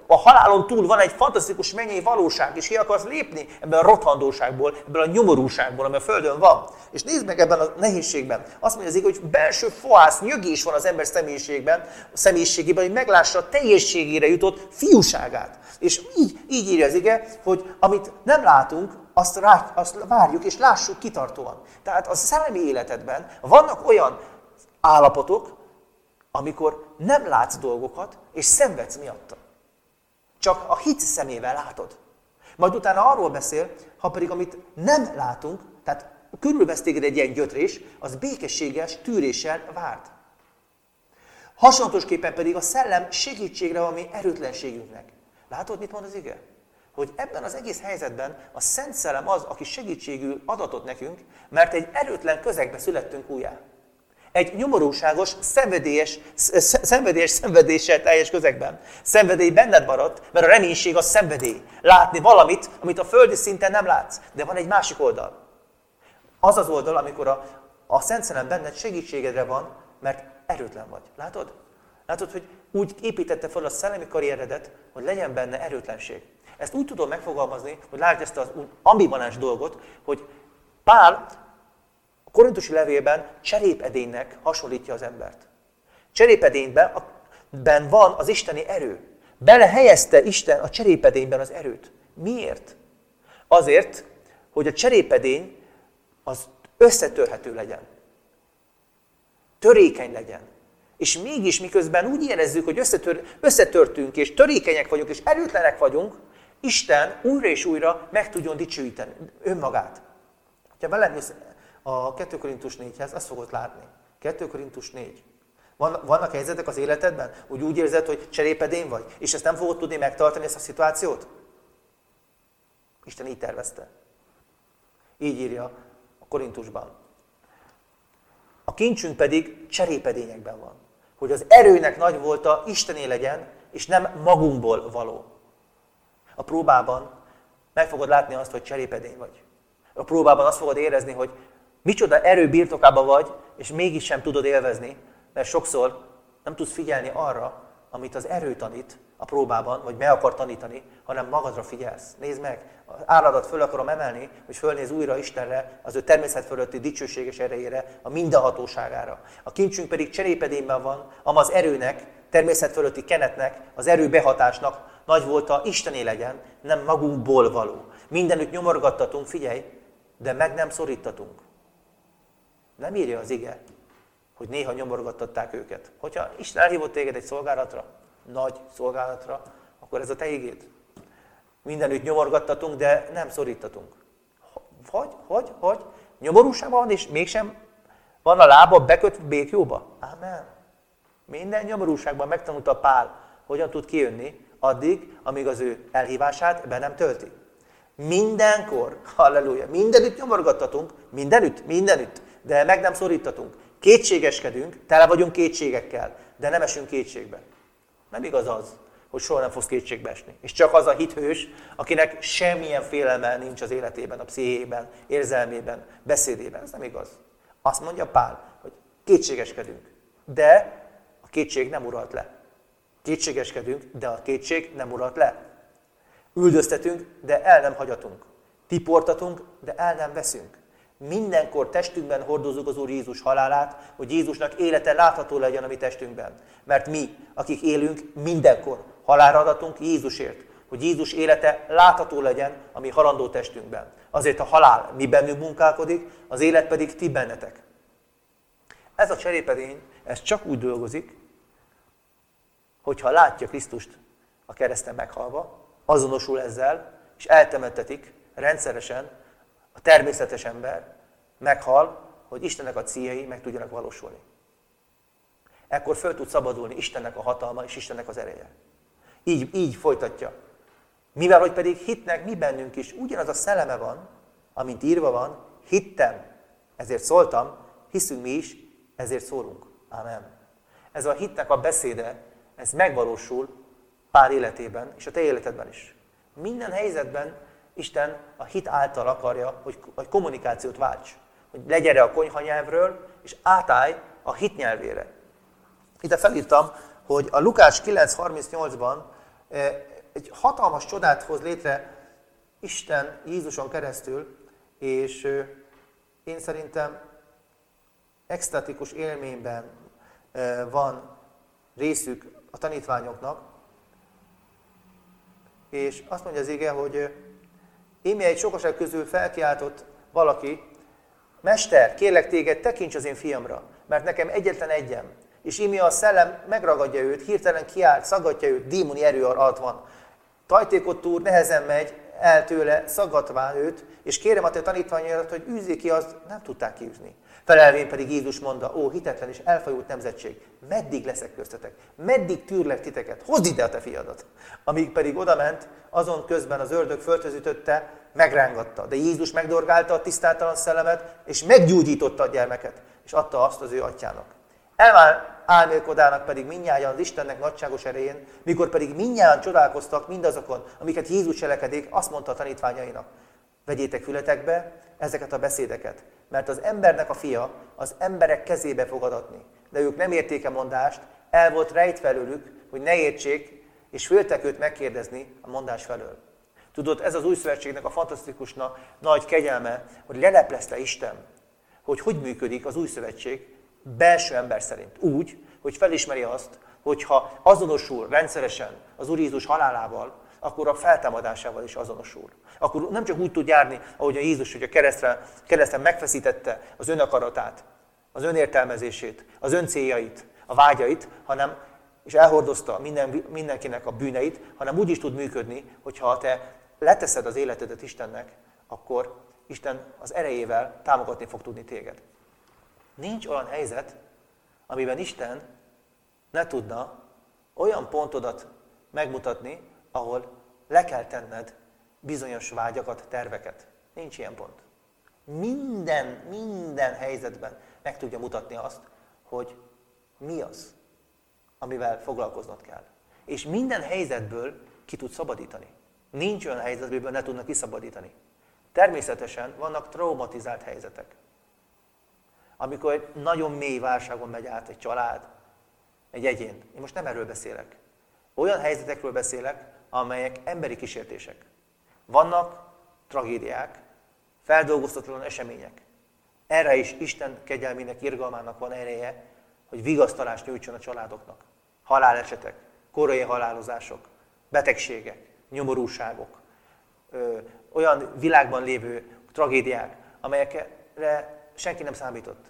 a halálon túl van egy fantasztikus mennyei valóság, és ki akarsz lépni ebben a rothandóságból, ebből a nyomorúságból, ami a Földön van. És nézd meg ebben a nehézségben. Azt mondja az ige, hogy belső fohász, nyögés van az ember személyiségben, a személyiségében, hogy meglássa a teljességére jutott fiúságát. És így, így írja az ige, hogy amit nem látunk, azt, rá, azt várjuk és lássuk kitartóan. Tehát a szellemi életedben vannak olyan állapotok, amikor nem látsz dolgokat, és szenvedsz miatta. Csak a hit szemével látod. Majd utána arról beszél, ha pedig amit nem látunk, tehát körülvesz téged egy ilyen gyötrés, az békességes tűréssel várd. Hasonlatosképpen pedig a szellem segítségre van mi erőtlenségünknek. Látod, mit mond az ige? Hogy ebben az egész helyzetben a Szent Szellem az, aki segítségül adatott nekünk, mert egy erőtlen közegbe születtünk újjá. Egy nyomorúságos, szenvedélyes, szenvedélyes szenvedéssel teljes közegben. Szenvedély benned maradt, mert a reménység a szenvedély. Látni valamit, amit a földi szinten nem látsz. De van egy másik oldal. Az az oldal, amikor a, a Szent Szellem benned segítségedre van, mert erőtlen vagy. Látod? Látod, hogy úgy építette fel a szellemi karrieredet, hogy legyen benne erőtlenség. Ezt úgy tudom megfogalmazni, hogy lásd ezt az ambivalens dolgot, hogy Pál a korintusi levélben cserépedénynek hasonlítja az embert. Cserépedényben van az isteni erő. Belehelyezte Isten a cserépedényben az erőt. Miért? Azért, hogy a cserépedény az összetörhető legyen. Törékeny legyen. És mégis miközben úgy érezzük, hogy összetör, összetörtünk, és törékenyek vagyunk, és erőtlenek vagyunk, Isten újra és újra meg tudjon dicsőíteni önmagát. Ha belemész a kettő Korintus négyhez, azt fogod látni. kettő Korintus négy. Van, vannak helyzetek az életedben, hogy úgy érzed, hogy cserépedény vagy, és ezt nem fogod tudni megtartani, ezt a szituációt? Isten így tervezte. Így írja a Korintusban. A kincsünk pedig cserépedényekben van. Hogy az erőnek nagy volta Istené legyen, és nem magunkból való. A próbában meg fogod látni azt, hogy cserépedény vagy. A próbában azt fogod érezni, hogy micsoda erő birtokában vagy, és mégis sem tudod élvezni, mert sokszor nem tudsz figyelni arra, amit az erő tanít a próbában, vagy meg akar tanítani, hanem magadra figyelsz. Nézd meg, az álladat föl akarom emelni, hogy fölnéz újra Istenre, az ő természet fölötti dicsőséges erejére, a mindenhatóságára. A kincsünk pedig cserépedényben van, amaz az erőnek, természet fölötti kenetnek, az erő behatásnak nagy volta Istené legyen, nem magunkból való. Mindenütt nyomorgattatunk, figyelj, de meg nem szorítatunk. Nem írja az ige, hogy néha nyomorgattatták őket. Hogyha Isten elhívott téged egy szolgálatra, nagy szolgálatra, akkor ez a te igéd. Mindenütt nyomorgattatunk, de nem szorítatunk. Hogy? Hogy? Hogy? Nyomorúságban van, és mégsem van a lába bekötve békjóba? Ámen. Minden nyomorúságban megtanulta Pál, hogyan tud kijönni, addig, amíg az ő elhívását be nem tölti. Mindenkor, halleluja, mindenütt nyomorgattatunk, mindenütt, mindenütt, de meg nem szorítatunk. Kétségeskedünk, tele vagyunk kétségekkel, de nem esünk kétségbe. Nem igaz az, hogy soha nem fogsz kétségbe esni. És csak az a hithős, akinek semmilyen félelme nincs az életében, a pszichéjében, érzelmében, beszédében. Ez nem igaz. Azt mondja Pál, hogy kétségeskedünk, de a kétség nem uralt le. Kétségeskedünk, de a kétség nem uralt le. Üldöztetünk, de el nem hagyatunk. Tiportatunk, de el nem veszünk. Mindenkor testünkben hordozunk az Úr Jézus halálát, hogy Jézusnak élete látható legyen a mi testünkben. Mert mi, akik élünk, mindenkor halálra adatunk Jézusért, hogy Jézus élete látható legyen a mi halandó testünkben. Azért a halál mi bennünk munkálkodik, az élet pedig ti bennetek. Ez a cserépedény, ez csak úgy dolgozik, hogyha látja Krisztust a kereszten meghalva, azonosul ezzel, és eltemettetik rendszeresen, a természetes ember meghal, hogy Istennek a céljai meg tudjanak valósulni. Ekkor föl tud szabadulni Istennek a hatalma és Istennek az ereje. Így, így folytatja. Mivel, hogy pedig hitnek mi bennünk is ugyanaz a szelleme van, amint írva van, hittem, ezért szóltam, hiszünk mi is, ezért szólunk. Ámen. Ez a hitnek a beszéde, ez megvalósul Pál életében, és a te életedben is. Minden helyzetben Isten a hit által akarja, hogy, hogy kommunikációt válts. Hogy legy erre a konyha nyelvről, és átállj a hit nyelvére. Ide felírtam, hogy a Lukács kilenc harmincnyolcban egy hatalmas csodát hoz létre Isten Jézuson keresztül, és én szerintem extatikus élményben van részük a tanítványoknak, és azt mondja az ige, hogy íme egy sokaság közül felkiáltott valaki, Mester, kérlek téged, tekints az én fiamra, mert nekem egyetlen egyem, és íme a szellem megragadja őt, hirtelen kiált, szaggatja őt, démoni erő alatt van. Tajtékot túr, nehezen megy el tőle, szaggatván őt, és kérem a te tanítványaidat, hogy űzzék ki, azt nem tudták kiűzni. Felelvén pedig Jézus mondta, ó, hitetlen és elfajult nemzetség, meddig leszek köztetek? Meddig tűrlek titeket? Hozd ide a te fiadat! Amíg pedig odament, azon közben az ördög földhöz ütötte, megrángatta. De Jézus megdorgálta a tisztátalan szellemet, és meggyógyította a gyermeket, és adta azt az ő atyának. Elálmélkodának pedig mindnyájan az Istennek nagyságos erején, mikor pedig mindnyájan csodálkoztak mindazokon, amiket Jézus cselekedik, azt mondta a tanítványainak. Vegyétek fületekbe ezeket a beszédeket, mert az embernek a fia az emberek kezébe fog adatni. De ők nem érték a mondást, el volt rejtve előlük, hogy ne értsék, és féltek őt megkérdezni a mondás felől. Tudod, ez az új szövetségnek a fantasztikusna nagy kegyelme, hogy leleplezte Isten, hogy hogy működik az új szövetség belső ember szerint. Úgy, hogy felismeri azt, hogy ha azonosul rendszeresen az Úr Jézus halálával, akkor a feltámadásával is azonosul. Akkor nem csak úgy tud járni, ahogy a Jézus, hogy a keresztre, kereszten megfeszítette az ön akaratát, az önértelmezését, az ön céljait, a vágyait, hanem, és elhordozta minden, mindenkinek a bűneit, hanem úgy is tud működni, hogyha te leteszed az életedet Istennek, akkor Isten az erejével támogatni fog tudni téged. Nincs olyan helyzet, amiben Isten ne tudna olyan pontodat megmutatni, ahol le kell tenned bizonyos vágyakat, terveket. Nincs ilyen pont. Minden, minden helyzetben meg tudja mutatni azt, hogy mi az, amivel foglalkoznod kell. És minden helyzetből ki tud szabadítani. Nincs olyan helyzet, amiből ne tudnak kiszabadítani. Természetesen vannak traumatizált helyzetek. Amikor egy nagyon mély válságon megy át egy család, egy egyén. Én most nem erről beszélek. Olyan helyzetekről beszélek, amelyek emberi kísértések. Vannak tragédiák, feldolgozhatatlan események. Erre is Isten kegyelmének, irgalmának van ereje, hogy vigasztalást nyújtson a családoknak. Halálesetek, korai halálozások, betegségek, nyomorúságok, ö, olyan világban lévő tragédiák, amelyekre senki nem számított.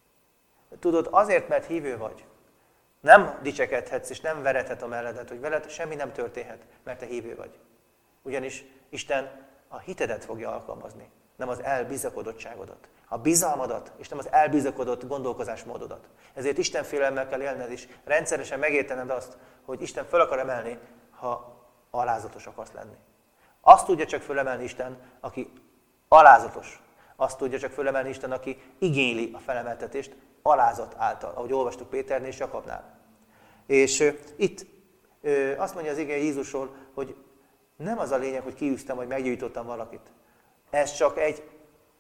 Tudod, azért, mert hívő vagy, nem dicsekedhetsz és nem veredhet a melledet, hogy veled semmi nem történhet, mert te hívő vagy. Ugyanis Isten a hitedet fogja alkalmazni, nem az elbizakodottságodat. A bizalmadat, és nem az elbizakodott gondolkozásmódodat. Ezért Isten félelemmel kell élned, és rendszeresen megértened azt, hogy Isten föl akar emelni, ha alázatos akarsz lenni. Azt tudja csak fölemelni Isten, aki alázatos. Azt tudja csak fölemelni Isten, aki igényli a felemeltetést alázat által, ahogy olvastuk Péternél és Jakabnál. És uh, itt uh, azt mondja az ige Jézusról, hogy nem az a lényeg, hogy kiűztem, vagy meggyújtottam valakit. Ez csak egy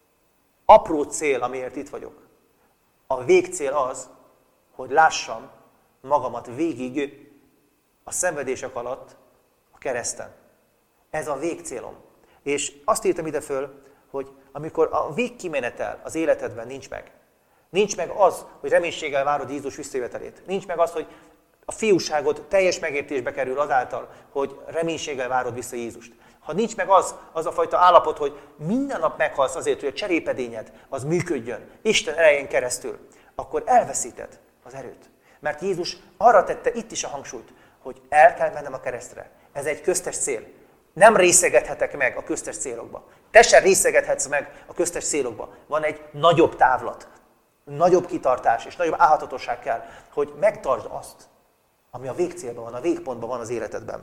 apró cél, amiért itt vagyok. A végcél az, hogy lássam magamat végig a szenvedések alatt a kereszten. Ez a végcélom. És azt írtam ide föl, hogy amikor a végkimenetel az életedben nincs meg, nincs meg az, hogy reménységgel várod Jézus visszajövetelét. Nincs meg az, hogy a fiúságod teljes megértésbe kerül azáltal, hogy reménységgel várod vissza Jézust. Ha nincs meg az, az a fajta állapot, hogy minden nap meghalsz azért, hogy a cserépedényed az működjön, Isten erején keresztül, akkor elveszíted az erőt. Mert Jézus arra tette itt is a hangsúlyt, hogy el kell mennem a keresztre. Ez egy köztes cél. Nem részegethetek meg a köztes célokba. Te sem részegethetsz meg a köztes célokba. Van egy nagyobb távlat, nagyobb kitartás és nagyobb álhatatosság kell, hogy megtartsd azt, ami a végcélban van, a végpontban van az életedben.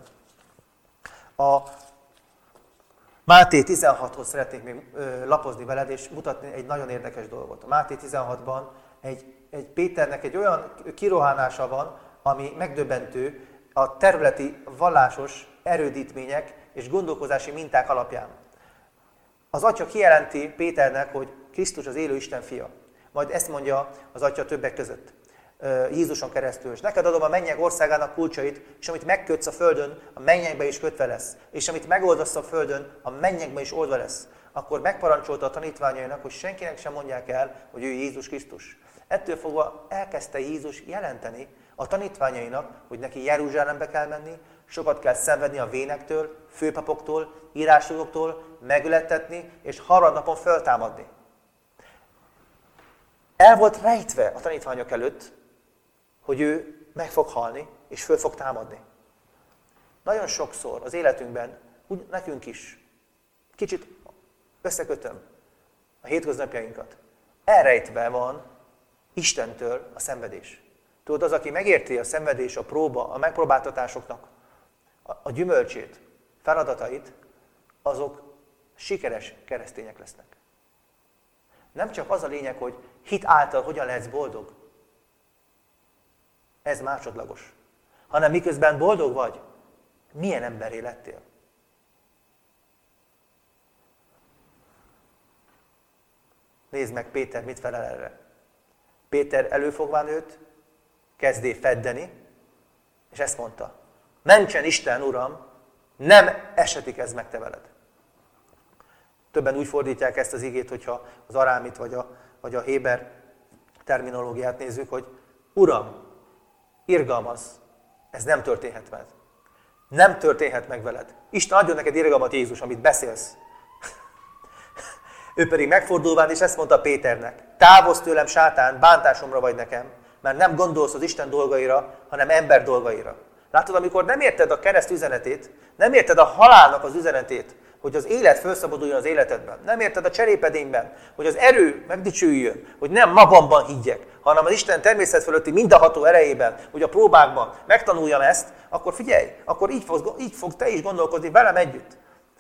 A Máté tizenhathoz szeretnék még ö, lapozni veled, és mutatni egy nagyon érdekes dolgot. A Máté tizenhatban egy, egy Péternek egy olyan kirohánása van, ami megdöbbentő a területi vallásos erődítmények és gondolkozási minták alapján. Az atya kijelenti Péternek, hogy Krisztus az élő Isten fia. Majd ezt mondja az atya többek között. Jézuson keresztül. És neked adom a mennyek országának kulcsait, és amit megkötsz a földön, a mennyekbe is kötve lesz. És amit megoldasz a földön, a mennyekbe is oldva lesz. Akkor megparancsolta a tanítványainak, hogy senkinek sem mondják el, hogy ő Jézus Krisztus. Ettől fogva elkezdte Jézus jelenteni a tanítványainak, hogy neki Jeruzsálembe kell menni, sokat kell szenvedni a vénektől, főpapoktól, írástudóktól, megülettetni, és harmadnapon föltámadni. El volt rejtve a tanítványok előtt, hogy ő meg fog halni, és föl fog támadni. Nagyon sokszor az életünkben, úgy nekünk is, kicsit összekötöm a hétköznapjainkat. Elrejtve van Istentől a szenvedés. Tudod, az, aki megérti a szenvedés, a próba, a megpróbáltatásoknak a, a gyümölcsét, feladatait, azok sikeres keresztények lesznek. Nem csak az a lényeg, hogy hit által hogyan lehetsz boldog. Ez másodlagos. Hanem miközben boldog vagy, milyen emberré lettél. Nézd meg, Péter mit felel erre. Péter előfogván őt, kezdé feddeni, és ezt mondta. Mentsen Isten, Uram, nem esetik ez meg te veled. Többen úgy fordítják ezt az igét, hogyha az arámit vagy a, vagy a héber terminológiát nézzük, hogy Uram, irgalmaz, ez nem történhet veled. Nem történhet meg veled. Isten adjon neked irgalmat, Jézus, amit beszélsz. Ő pedig megfordulván, és ezt mondta Péternek. Távozz tőlem, sátán, bántásomra vagy nekem, mert nem gondolsz az Isten dolgaira, hanem ember dolgaira. Látod, amikor nem érted a kereszt üzenetét, nem érted a halálnak az üzenetét, hogy az élet felszabaduljon az életedben. Nem érted a cserépedényben, hogy az erő megdicsüljön, hogy nem magamban higgyek, hanem az Isten természet fölötti mindenható erejében, hogy a próbákban megtanuljam ezt, akkor figyelj, akkor így fog, így fog te is gondolkozni velem együtt.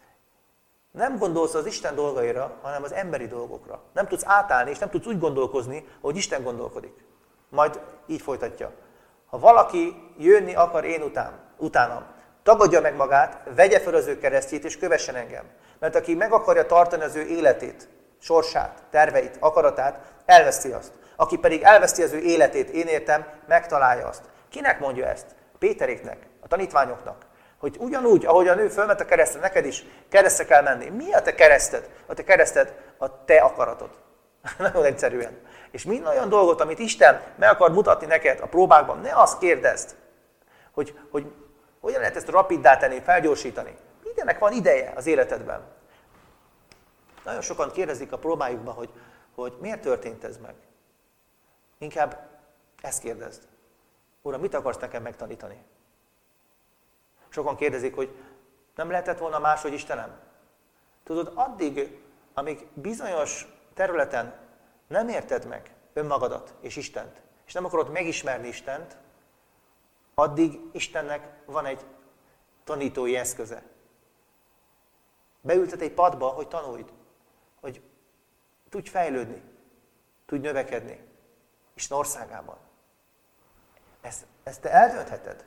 Nem gondolsz az Isten dolgaira, hanem az emberi dolgokra. Nem tudsz átállni, és nem tudsz úgy gondolkozni, hogy Isten gondolkodik. Majd így folytatja. Ha valaki jönni akar én után, utánam, tagadja meg magát, vegye fel az ő keresztjét, és kövessen engem. Mert aki meg akarja tartani az ő életét, sorsát, terveit, akaratát, elveszti azt. Aki pedig elveszti az ő életét, én értem, megtalálja azt. Kinek mondja ezt? Péteréknek, a tanítványoknak. Hogy ugyanúgy, ahogy a nő fölment a keresztre, neked is keresztre kell menni. Mi a te kereszted? A te kereszted a te akaratod. Nagyon egyszerűen. És minden olyan dolgot, amit Isten meg akar mutatni neked a próbákban, ne azt kérdezd, hogy, hogy hogyan lehet ezt rapiddá tenni, felgyorsítani. Mindennek van ideje az életedben. Nagyon sokan kérdezik a próbájukban, hogy, hogy miért történt ez meg. Inkább ezt kérdezd. Uram, mit akarsz nekem megtanítani? Sokan kérdezik, hogy nem lehetett volna máshogy Istenem? Tudod, addig, amíg bizonyos területen nem érted meg önmagadat és Istent, és nem akarod megismerni Istent, addig Istennek van egy tanítói eszköze. Beültet egy padba, hogy tanulj, hogy tudj fejlődni, tudj növekedni Isten országában. Ezt, ezt te eldöntheted,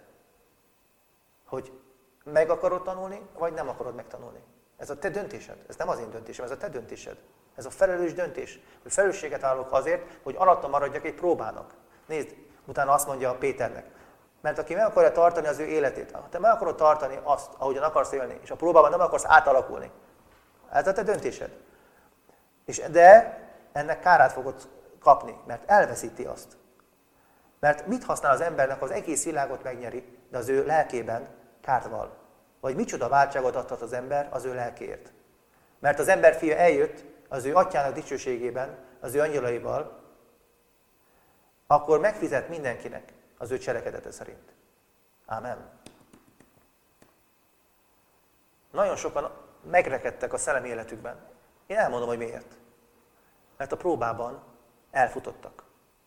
hogy meg akarod tanulni, vagy nem akarod megtanulni. Ez a te döntésed. Ez nem az én döntésem, ez a te döntésed. Ez a felelős döntés. Hogy felelősséget vállalok azért, hogy alatta maradjak egy próbának. Nézd, utána azt mondja Péternek. Mert aki meg akarja tartani az ő életét, ha te meg akarod tartani azt, ahogyan akarsz élni, és a próbában nem akarsz átalakulni, ez a te döntésed. És de ennek kárát fogod kapni, mert elveszíti azt. Mert mit használ az embernek, az egész világot megnyeri, de az ő lelkében kárt val. Vagy micsoda váltságot adhat az ember az ő lelkéért. Mert az ember fia eljött az ő atyának dicsőségében, az ő angyalaival, akkor megfizet mindenkinek az ő cselekedete szerint. Ámen. Nagyon sokan megrekedtek a szellemi életükben. Én elmondom, hogy miért. Mert a próbában elfutottak.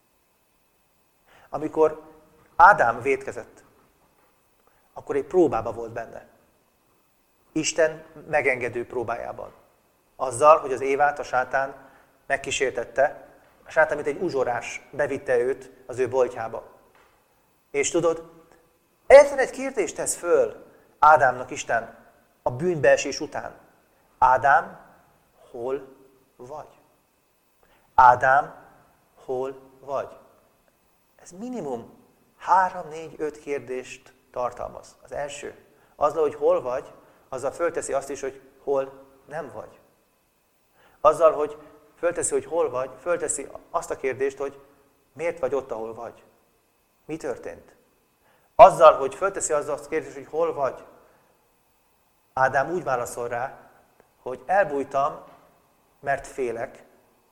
Amikor Ádám vétkezett, akkor egy próbába volt benne. Isten megengedő próbájában. Azzal, hogy az Évát a sátán megkísértette, a sátán, mint egy uzsorás, bevitte őt az ő boltjába. És tudod, egyetlen egy kérdést tesz föl Ádámnak Isten a bűnbeesés után. Ádám, hol vagy? Ádám, hol vagy? ez minimum három, négy, öt kérdést tartalmaz. Az első, azzal, hogy hol vagy, azzal fölteszi azt is, hogy hol nem vagy. Azzal, hogy fölteszi, hogy hol vagy, fölteszi azt a kérdést, hogy miért vagy ott, ahol vagy. Mi történt? Azzal, hogy fölteszi azzal azt a kérdést, hogy hol vagy, Ádám úgy válaszol rá, hogy elbújtam, mert félek.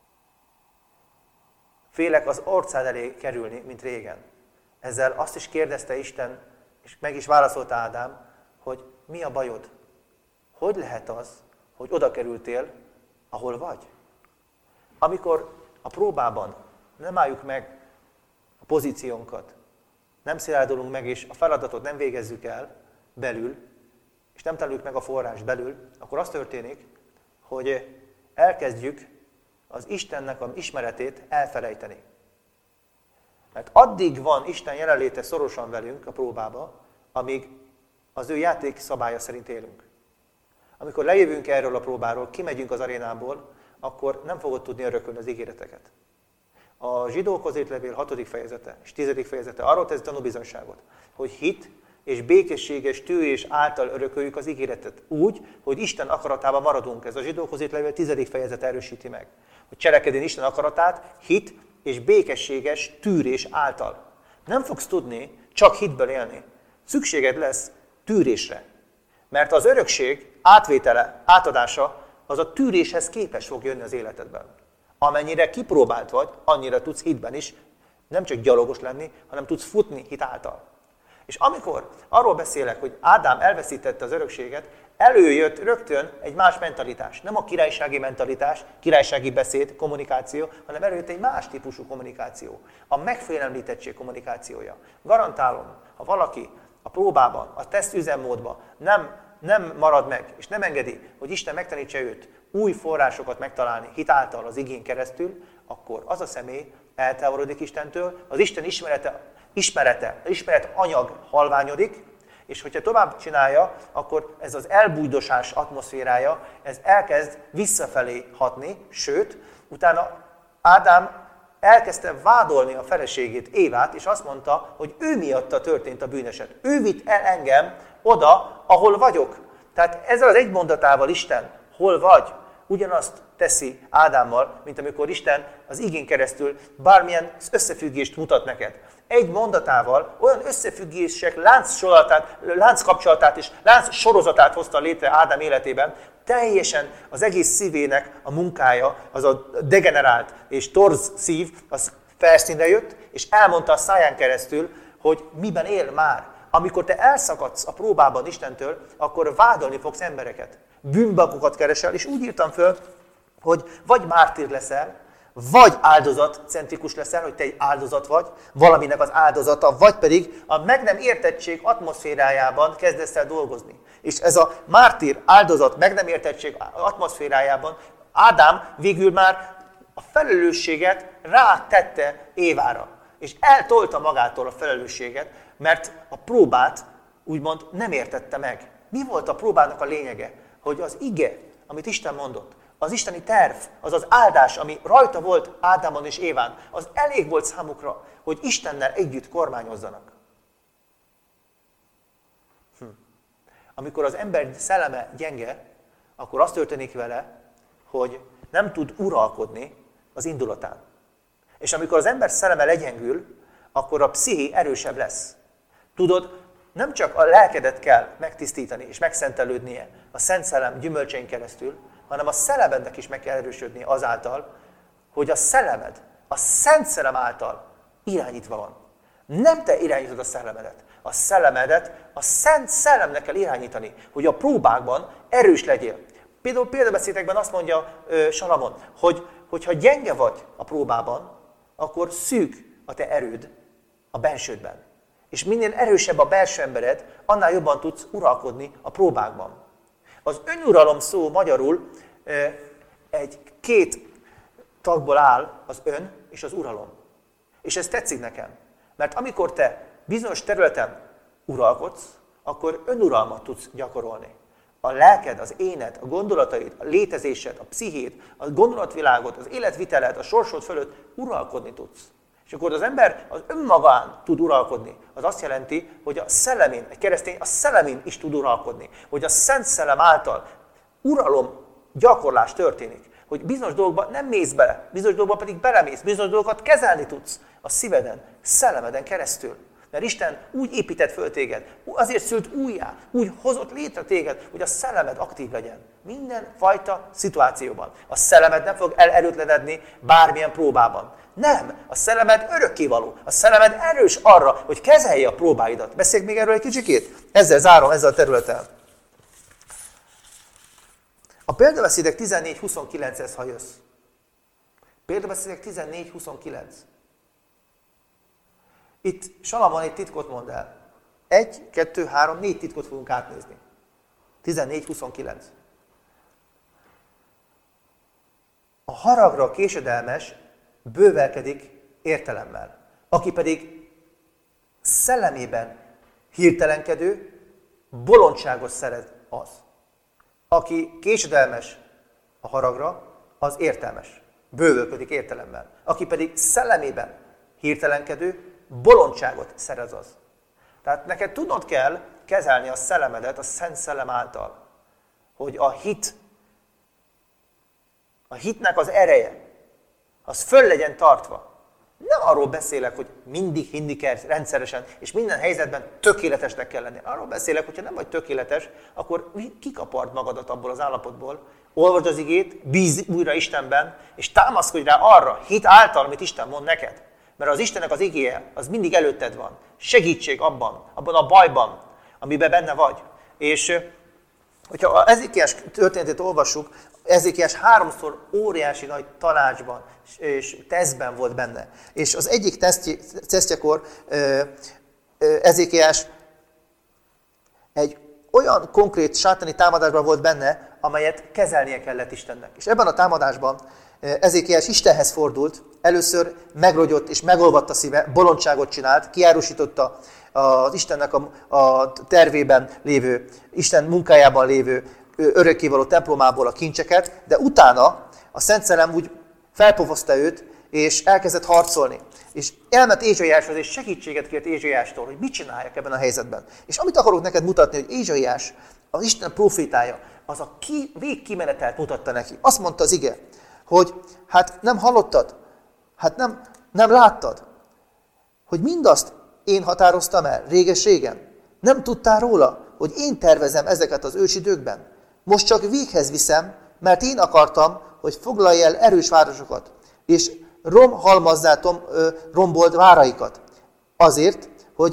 Félek az orcád elé kerülni, mint régen. Ezzel azt is kérdezte Isten, és meg is válaszolta Ádám, hogy mi a bajod? Hogy lehet az, hogy oda kerültél, ahol vagy? Amikor a próbában nem álljuk meg a pozíciónkat, nem szilárdulunk meg, és a feladatot nem végezzük el belül, és nem találjuk meg a forrás belül, akkor az történik, hogy elkezdjük az Istennek az ismeretét elfelejteni. Mert addig van Isten jelenléte szorosan velünk a próbába, amíg az ő játék szabálya szerint élünk. Amikor lejövünk erről a próbáról, kimegyünk az arénából, akkor nem fogod tudni örökölni az ígéreteket. A Zsidókhoz írt levél hatodik fejezete és tizedik fejezete arról tesz tanúbizonyságot, hogy hit és békességes tűrés által örököljük az ígéretet. Úgy, hogy Isten akaratában maradunk. Ez a Zsidókhoz írt levél tizedik fejezete erősíti meg. Hogy cselekedjen Isten akaratát hit és békességes tűrés által. Nem fogsz tudni csak hitből élni. Szükséged lesz tűrésre. Mert az örökség átvétele, átadása, az a tűréshez képes fog jönni az életedben. Amennyire kipróbált vagy, annyira tudsz hitben is nem csak gyalogos lenni, hanem tudsz futni hit által. És amikor arról beszélek, hogy Ádám elveszítette az örökséget, előjött rögtön egy más mentalitás. Nem a királysági mentalitás, királysági beszéd, kommunikáció, hanem előjött egy más típusú kommunikáció. A megfélemlítettség kommunikációja. Garantálom, ha valaki a próbában, a teszt üzemmódban nem, nem marad meg, és nem engedi, hogy Isten megtanítsa őt új forrásokat megtalálni hitáltal az igén keresztül, akkor az a személy eltávolodik Istentől, az Isten ismerete, ismerete, az ismeret anyag halványodik, és hogyha tovább csinálja, akkor ez az elbújdosás atmoszférája, ez elkezd visszafelé hatni, sőt, utána Ádám elkezdte vádolni a feleségét, Évát, és azt mondta, hogy ő miatta történt a bűneset. Ő vitt el engem oda, ahol vagyok. Tehát ezzel az egy mondatával Isten, hol vagy, ugyanazt teszi Ádámmal, mint amikor Isten az igén keresztül bármilyen összefüggést mutat neked. Egy mondatával olyan összefüggések láncsorlatát, lánckapcsolatát és lánc sorozatát hozta létre Ádám életében, teljesen az egész szívének a munkája, az a degenerált és torz szív, az felszínre jött, és elmondta a száján keresztül, hogy miben él már. Amikor te elszakadsz a próbában Istentől, akkor vádolni fogsz embereket. Bűnbakokat keresel, és úgy írtam föl, hogy vagy mártír leszel, vagy áldozatcentrikus leszel, hogy te egy áldozat vagy, valaminek az áldozata, vagy pedig a meg nem értettség atmoszférájában kezdesz el dolgozni. És ez a mártír, áldozat, meg nem értettség atmoszférájában Ádám végül már a felelősséget rátette Évára. És eltolta magától a felelősséget, mert a próbát úgymond nem értette meg. Mi volt a próbának a lényege? Hogy az ige, amit Isten mondott, az isteni terv, az az áldás, ami rajta volt Ádámon és Éván, az elég volt számukra, hogy Istennel együtt kormányozzanak. Hm. Amikor az ember szelleme gyenge, akkor az történik vele, hogy nem tud uralkodni az indulatán. És amikor az ember szelleme legyengül, akkor a psziché erősebb lesz. Tudod, nem csak a lelkedet kell megtisztítani és megszentelődnie a Szent Szellem gyümölcsein keresztül, hanem a szellemednek is meg kell erősödnie azáltal, hogy a szellemed, a Szent Szellem által irányítva van. Nem te irányítod a szellemedet. A szellemedet a Szent Szellemnek kell irányítani, hogy a próbákban erős legyél. Például példabeszédekben azt mondja ö, Salamon, hogy hogyha gyenge vagy a próbában, akkor szűk a te erőd a bensődben. És minél erősebb a belső embered, annál jobban tudsz uralkodni a próbákban. Az önuralom szó magyarul egy két tagból áll, az ön és az uralom. És ez tetszik nekem. Mert amikor te bizonyos területen uralkodsz, akkor önuralmat tudsz gyakorolni. A lelked, az éned, a gondolataid, a létezésed, a pszichéd, a gondolatvilágod, az életviteled, a sorsod fölött uralkodni tudsz. És akkor az ember az önmagán tud uralkodni. Az azt jelenti, hogy a szellemén, egy keresztény a szellemén is tud uralkodni. Hogy a Szent Szellem által uralom, gyakorlás történik. Hogy bizonyos dolgokban nem mész bele, bizonyos dolgokban pedig belemész, bizonyos dolgokat kezelni tudsz a szíveden, szellemeden keresztül. Mert Isten úgy épített föl téged, azért szült újjá, úgy hozott létre téged, hogy a szellemed aktív legyen. Minden fajta szituációban. A szellemed nem fog elerőtlenedni bármilyen próbában. Nem, a szellemed örökkévaló. A szellemed erős arra, hogy kezelje a próbáidat. Beszéljük még erről egy kicsikét? Ezzel zárom, ezzel a területtel. A példabeszédek tizennégy huszonkilenchez, ha jössz. Példabeszédek tizennégy huszonkilenc. Itt Salamon egy titkot mond el. Egy, kettő, három, négy titkot fogunk átnézni. tizennégy huszonkilenc. A haragra késedelmes bővelkedik értelemmel. Aki pedig szellemében hirtelenkedő, bolondságot szerez az. Aki késedelmes a haragra, az értelmes. Bővölködik értelemmel. Aki pedig szellemében hirtelenkedő, bolondságot szerez az. Tehát neked tudnod kell kezelni a szellemedet a Szent Szellem által. Hogy a hit, a hitnek az ereje, az föl legyen tartva. Nem arról beszélek, hogy mindig hinni kell rendszeresen, és minden helyzetben tökéletesnek kell lenni. Arról beszélek, hogyha nem vagy tökéletes, akkor kikapard magadat abból az állapotból, olvasd az igét, bízz újra Istenben, és támaszkodj rá arra, hit által, amit Isten mond neked. Mert az Istennek az igéje, az mindig előtted van. Segítség abban, abban a bajban, amiben benne vagy. És hogyha az Ezékiás történetét olvassuk, Ezékiás háromszor óriási nagy tanácsban és tesztben volt benne. És az egyik tesztjekor Ezékiás egy olyan konkrét sátani támadásban volt benne, amelyet kezelnie kellett Istennek. És ebben a támadásban Ezékiás Istenhez fordult, először megrogyott és megolvadt a szíve, bolondságot csinált, kiárusította az Istennek a, a tervében lévő, Isten munkájában lévő örökkévaló templomából a kincseket, de utána a Szent Szellem úgy felpofozta őt, és elkezdett harcolni. És elment Ézsaiáshoz, és segítséget kért Ézsaiástól, hogy mit csináljak ebben a helyzetben. És amit akarok neked mutatni, hogy Ézsaiás, az Isten profétája, az a ki, végkimenetelt mutatta neki. Azt mondta az ige, hogy hát nem hallottad, hát nem, nem láttad, hogy mindazt én határoztam el réges-régen. Nem tudtál róla, hogy én tervezem ezeket az ősidőkben. Most csak véghez viszem, mert én akartam, hogy foglalj el erős városokat, és romhalmazzá rombolt váraikat. Azért, hogy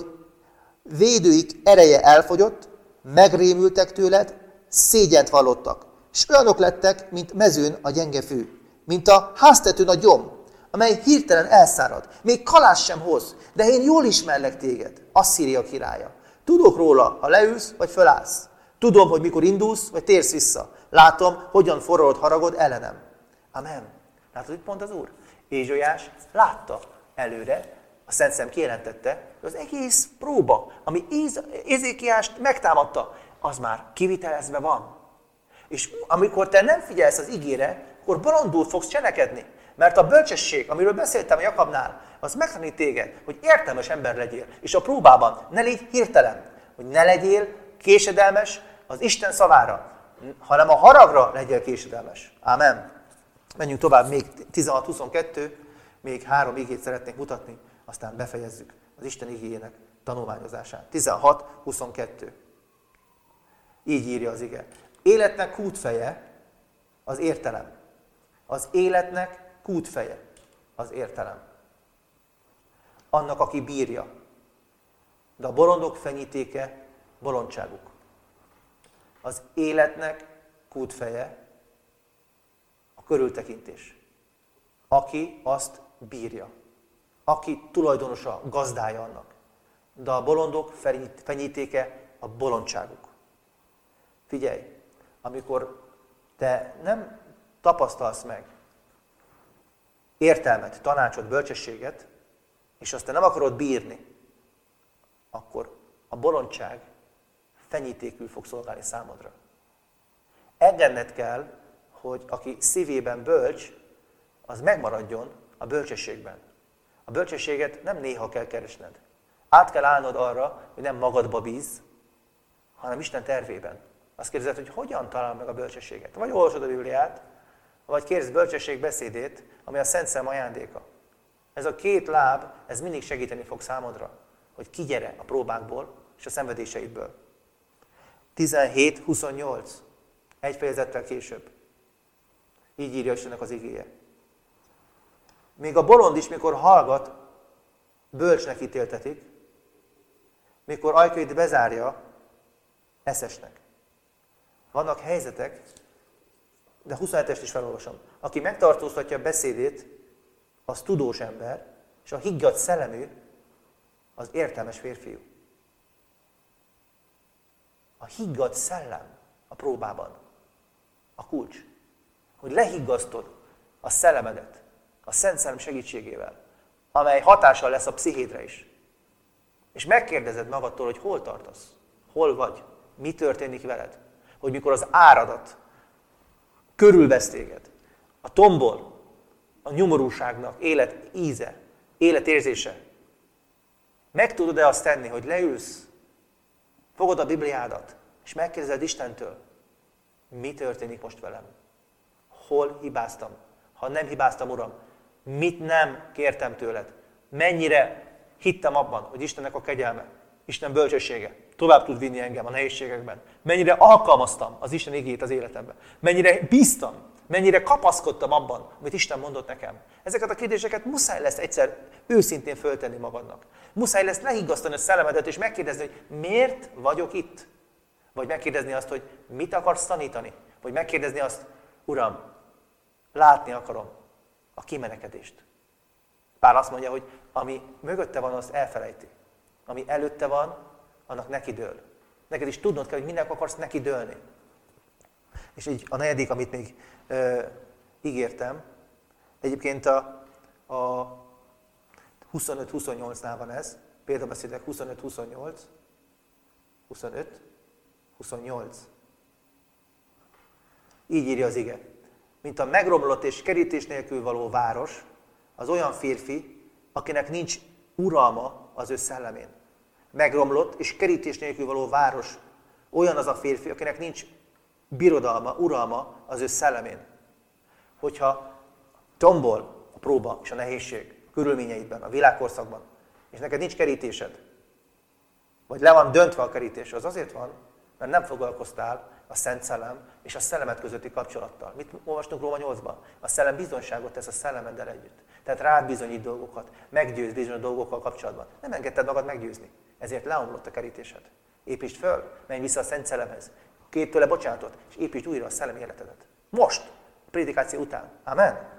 védőik ereje elfogyott, megrémültek tőled, szégyent vallottak. És olyanok lettek, mint mezőn a gyenge fű, mint a háztetőn a gyom, amely hirtelen elszárad. Még kalás sem hoz, de én jól ismerlek téged, Asszíria királya. Tudok róla, ha leülsz, vagy fölállsz. Tudom, hogy mikor indulsz, vagy térsz vissza. Látom, hogyan forrod haragod ellenem. Amen. Látod, mit mond az Úr? Ézsaiás látta előre, a Szent Szellem kijelentette, hogy az egész próba, ami Ezékiást megtámadta, az már kivitelezve van. És amikor te nem figyelsz az igére, akkor bolondul fogsz cselekedni. Mert a bölcsesség, amiről beszéltem a Jakabnál, az megtanít téged, hogy értelmes ember legyél. És a próbában ne légy hirtelen, hogy ne legyél késedelmes az Isten szavára, hanem a haragra legyél késedelmes. Ámen. Menjünk tovább, még tizenhat huszonkettő, még három igét szeretnék mutatni, aztán befejezzük az Isten igéjének tanulmányozását. tizenhat huszonkettő. Így írja az ige. Életnek kútfeje az értelem. Az életnek kútfeje az értelem. Annak, aki bírja. De a bolondok fenyítéke bolondságuk. Az életnek kútfeje a körültekintés. Aki azt bírja. Aki tulajdonosa, gazdája annak. De a bolondok fenyítéke a bolondságuk. Figyelj, amikor te nem tapasztalsz meg értelmet, tanácsot, bölcsességet, és azt te nem akarod bírni, akkor a bolondság fenyítékül fog szolgálni számodra. Engedned kell, hogy aki szívében bölcs, az megmaradjon a bölcsességben. A bölcsességet nem néha kell keresned. Át kell állnod arra, hogy nem magadba bíz, hanem Isten tervében. Azt kérdezed, hogy hogyan talál meg a bölcsességet. Vagy olvasod a Bibliát, vagy kérsz bölcsesség beszédét, ami a Szent Szellem ajándéka. Ez a két láb, ez mindig segíteni fog számodra, hogy kigyere a próbákból és a szenvedéseidből. tizenhét huszonnyolc. Egy fejezettel később. Így írja Istennek az igéje. Még a bolond is, mikor hallgat, bölcsnek ítéltetik, mikor ajkait bezárja, eszesnek. Vannak helyzetek, de huszonhetest is felolvasom. Aki megtartóztatja a beszédét, az tudós ember, és a higgadt szellemű, az értelmes férfiú. A higgadt szellem a próbában. A kulcs. Hogy lehiggasztod a szellemedet a Szent Szellem segítségével, amely hatással lesz a pszichédre is. És megkérdezed magadtól, hogy hol tartasz, hol vagy, mi történik veled. Hogy mikor az áradat körülvesz téged, a tombol, a nyomorúságnak élet íze, életérzése, meg tudod-e azt tenni, hogy leülsz, fogod a Bibliádat, és megkérdezed Istentől, mi történik most velem? Hol hibáztam? Ha nem hibáztam, Uram, mit nem kértem tőled? Mennyire hittem abban, hogy Istennek a kegyelme, Isten bölcsessége tovább tud vinni engem a nehézségekben? Mennyire alkalmaztam az Isten igéjét az életemben? Mennyire bíztam? Mennyire kapaszkodtam abban, amit Isten mondott nekem? Ezeket a kérdéseket muszáj lesz egyszer őszintén föltenni magadnak. Muszáj lesz lehiggasztani a szellemedet és megkérdezni, hogy miért vagyok itt? Vagy megkérdezni azt, hogy mit akarsz tanítani? Vagy megkérdezni azt, Uram, látni akarom a kimenekedést. Pál azt mondja, hogy ami mögötte van, azt elfelejti. Ami előtte van, annak neki dől. Neked is tudnod kell, hogy mindenki akarsz neki dőlni. És így a negyedik, amit még ö, ígértem, egyébként a, a huszonöt huszonnyolcnál van ez, példabeszédek huszonöt huszonnyolc, huszonöt huszonnyolc. Így írja az ige. Mint a megromlott és kerítés nélkül való város, az olyan férfi, akinek nincs uralma az ő szellemén. Megromlott és kerítés nélkül való város, olyan az a férfi, akinek nincs birodalma, uralma az ő szellemén. Hogyha tombol a próba és a nehézség a körülményeidben, a világkorszakban, és neked nincs kerítésed, vagy le van döntve a kerítés, az azért van, mert nem foglalkoztál a Szent Szellem és a szellemet közötti kapcsolattal. Mit olvastunk Róma nyolcban? A szellem bizonyságot tesz a szellemeddel együtt. Tehát rád bizonyít dolgokat, meggyőz bizonyos dolgokkal kapcsolatban. Nem engedted magad meggyőzni. Ezért leomlott a kerítésed. Építsd föl, menj vissza a Szent Szellemhez. Kérj tőle bocsánatot, és építsd újra a szellemi életedet. Most! A prédikáció után. Amen?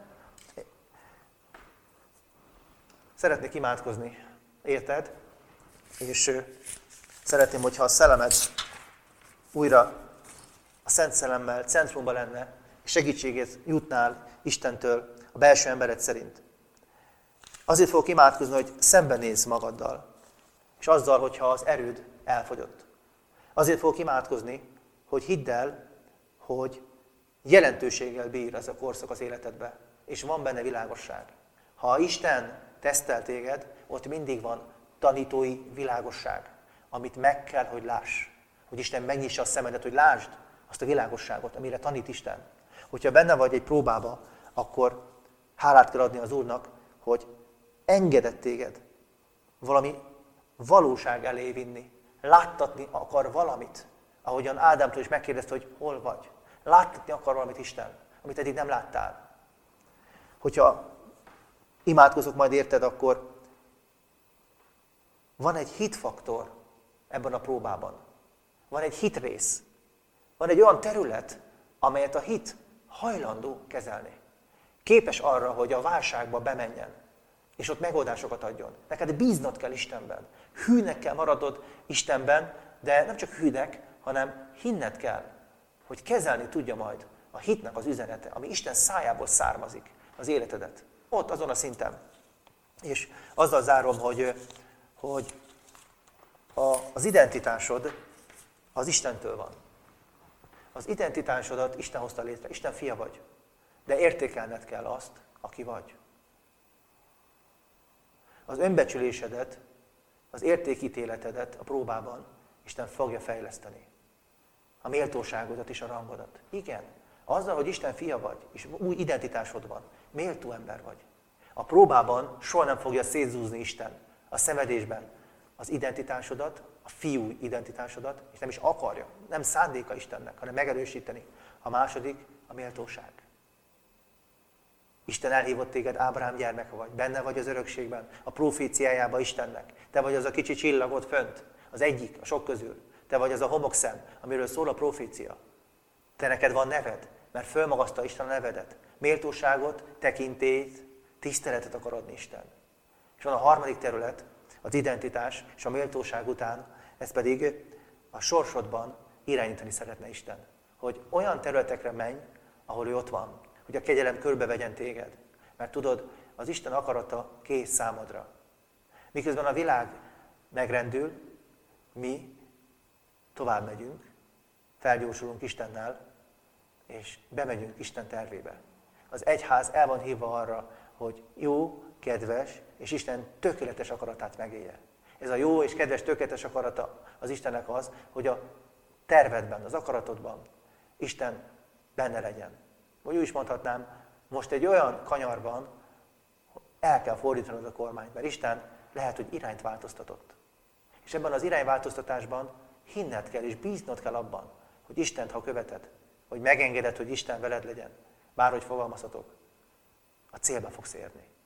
Szeretnék imádkozni. Érted? És uh, szeretném, hogyha a szellemed újra a Szent Szellemmel centrumban lenne, és segítségét jutnál Istentől a belső embered szerint. Azért fogok imádkozni, hogy szembenézz magaddal, és azzal, hogyha az erőd elfogyott. Azért fogok imádkozni, hogy hidd el, hogy jelentőséggel bír ez a korszak az életedbe, és van benne világosság. Ha Isten tesztel téged, ott mindig van tanítói világosság, amit meg kell, hogy láss. Hogy Isten megnyissa a szemedet, hogy lásd azt a világosságot, amire tanít Isten. Hogyha benne vagy egy próbába, akkor hálát kell adni az Úrnak, hogy engedett téged valami valóság elé vinni. Láttatni akar valamit, ahogyan Ádámtól is megkérdezte, hogy hol vagy. Láttatni akar valamit Isten, amit eddig nem láttál. Hogyha imádkozok majd érted, akkor van egy hitfaktor ebben a próbában. Van egy hitrész. Van egy olyan terület, amelyet a hit hajlandó kezelni. Képes arra, hogy a válságba bemenjen, és ott megoldásokat adjon. Neked bíznod kell Istenben. Hűnek kell maradnod Istenben, de nem csak hűnek, hanem hinned kell, hogy kezelni tudja majd a hitnek az üzenete, ami Isten szájából származik, az életedet. Ott, azon a szinten. És azzal zárom, hogy, hogy a, az identitásod az Istentől van. Az identitásodat Isten hozta létre, Isten fia vagy. De értékelned kell azt, aki vagy. az önbecsülésedet, az értékítéletedet a próbában Isten fogja fejleszteni. A méltóságodat és a rangodat. Igen, azzal, hogy Isten fia vagy, és új identitásod van, méltó ember vagy. A próbában soha nem fogja szétzúzni Isten a szenvedésben az identitásodat, a fiú identitásodat, és nem is akarja, nem szándéka Istennek, hanem megerősíteni. A második a méltóság. Isten elhívott téged, Ábrahám gyermeke vagy, benne vagy az örökségben, a proféciájában Istennek. Te vagy az a kicsi csillag ott fönt, az egyik, a sok közül. Te vagy az a homokszem, amiről szól a profécia. Te neked van neved, mert fölmagasztal Isten a nevedet. Méltóságot, tekintélyt, tiszteletet akar adni Isten. És van a harmadik terület, az identitás és a méltóság után, ez pedig a sorsodban irányítani szeretne Isten. Hogy olyan területekre menj, ahol ő ott van. Hogy a kegyelem körbevegyen téged. Mert tudod, az Isten akarata kész számodra. Miközben a világ megrendül, mi tovább megyünk, felgyorsulunk Istennel, és bemegyünk Isten tervébe. Az egyház el van hívva arra, hogy jó, kedves és Isten tökéletes akaratát megélje. Ez a jó és kedves, tökéletes akarata az Istennek az, hogy a tervedben, az akaratodban Isten benne legyen. Vagy úgy is mondhatnám, most egy olyan kanyarban el kell fordítanod a kormányt, mert Isten lehet, hogy irányt változtatott. És ebben az irányváltoztatásban hinned kell és bíznod kell abban, hogy Istent, ha követed, hogy megengeded, hogy Isten veled legyen, bárhogy fogalmazhatok, a célba fogsz érni.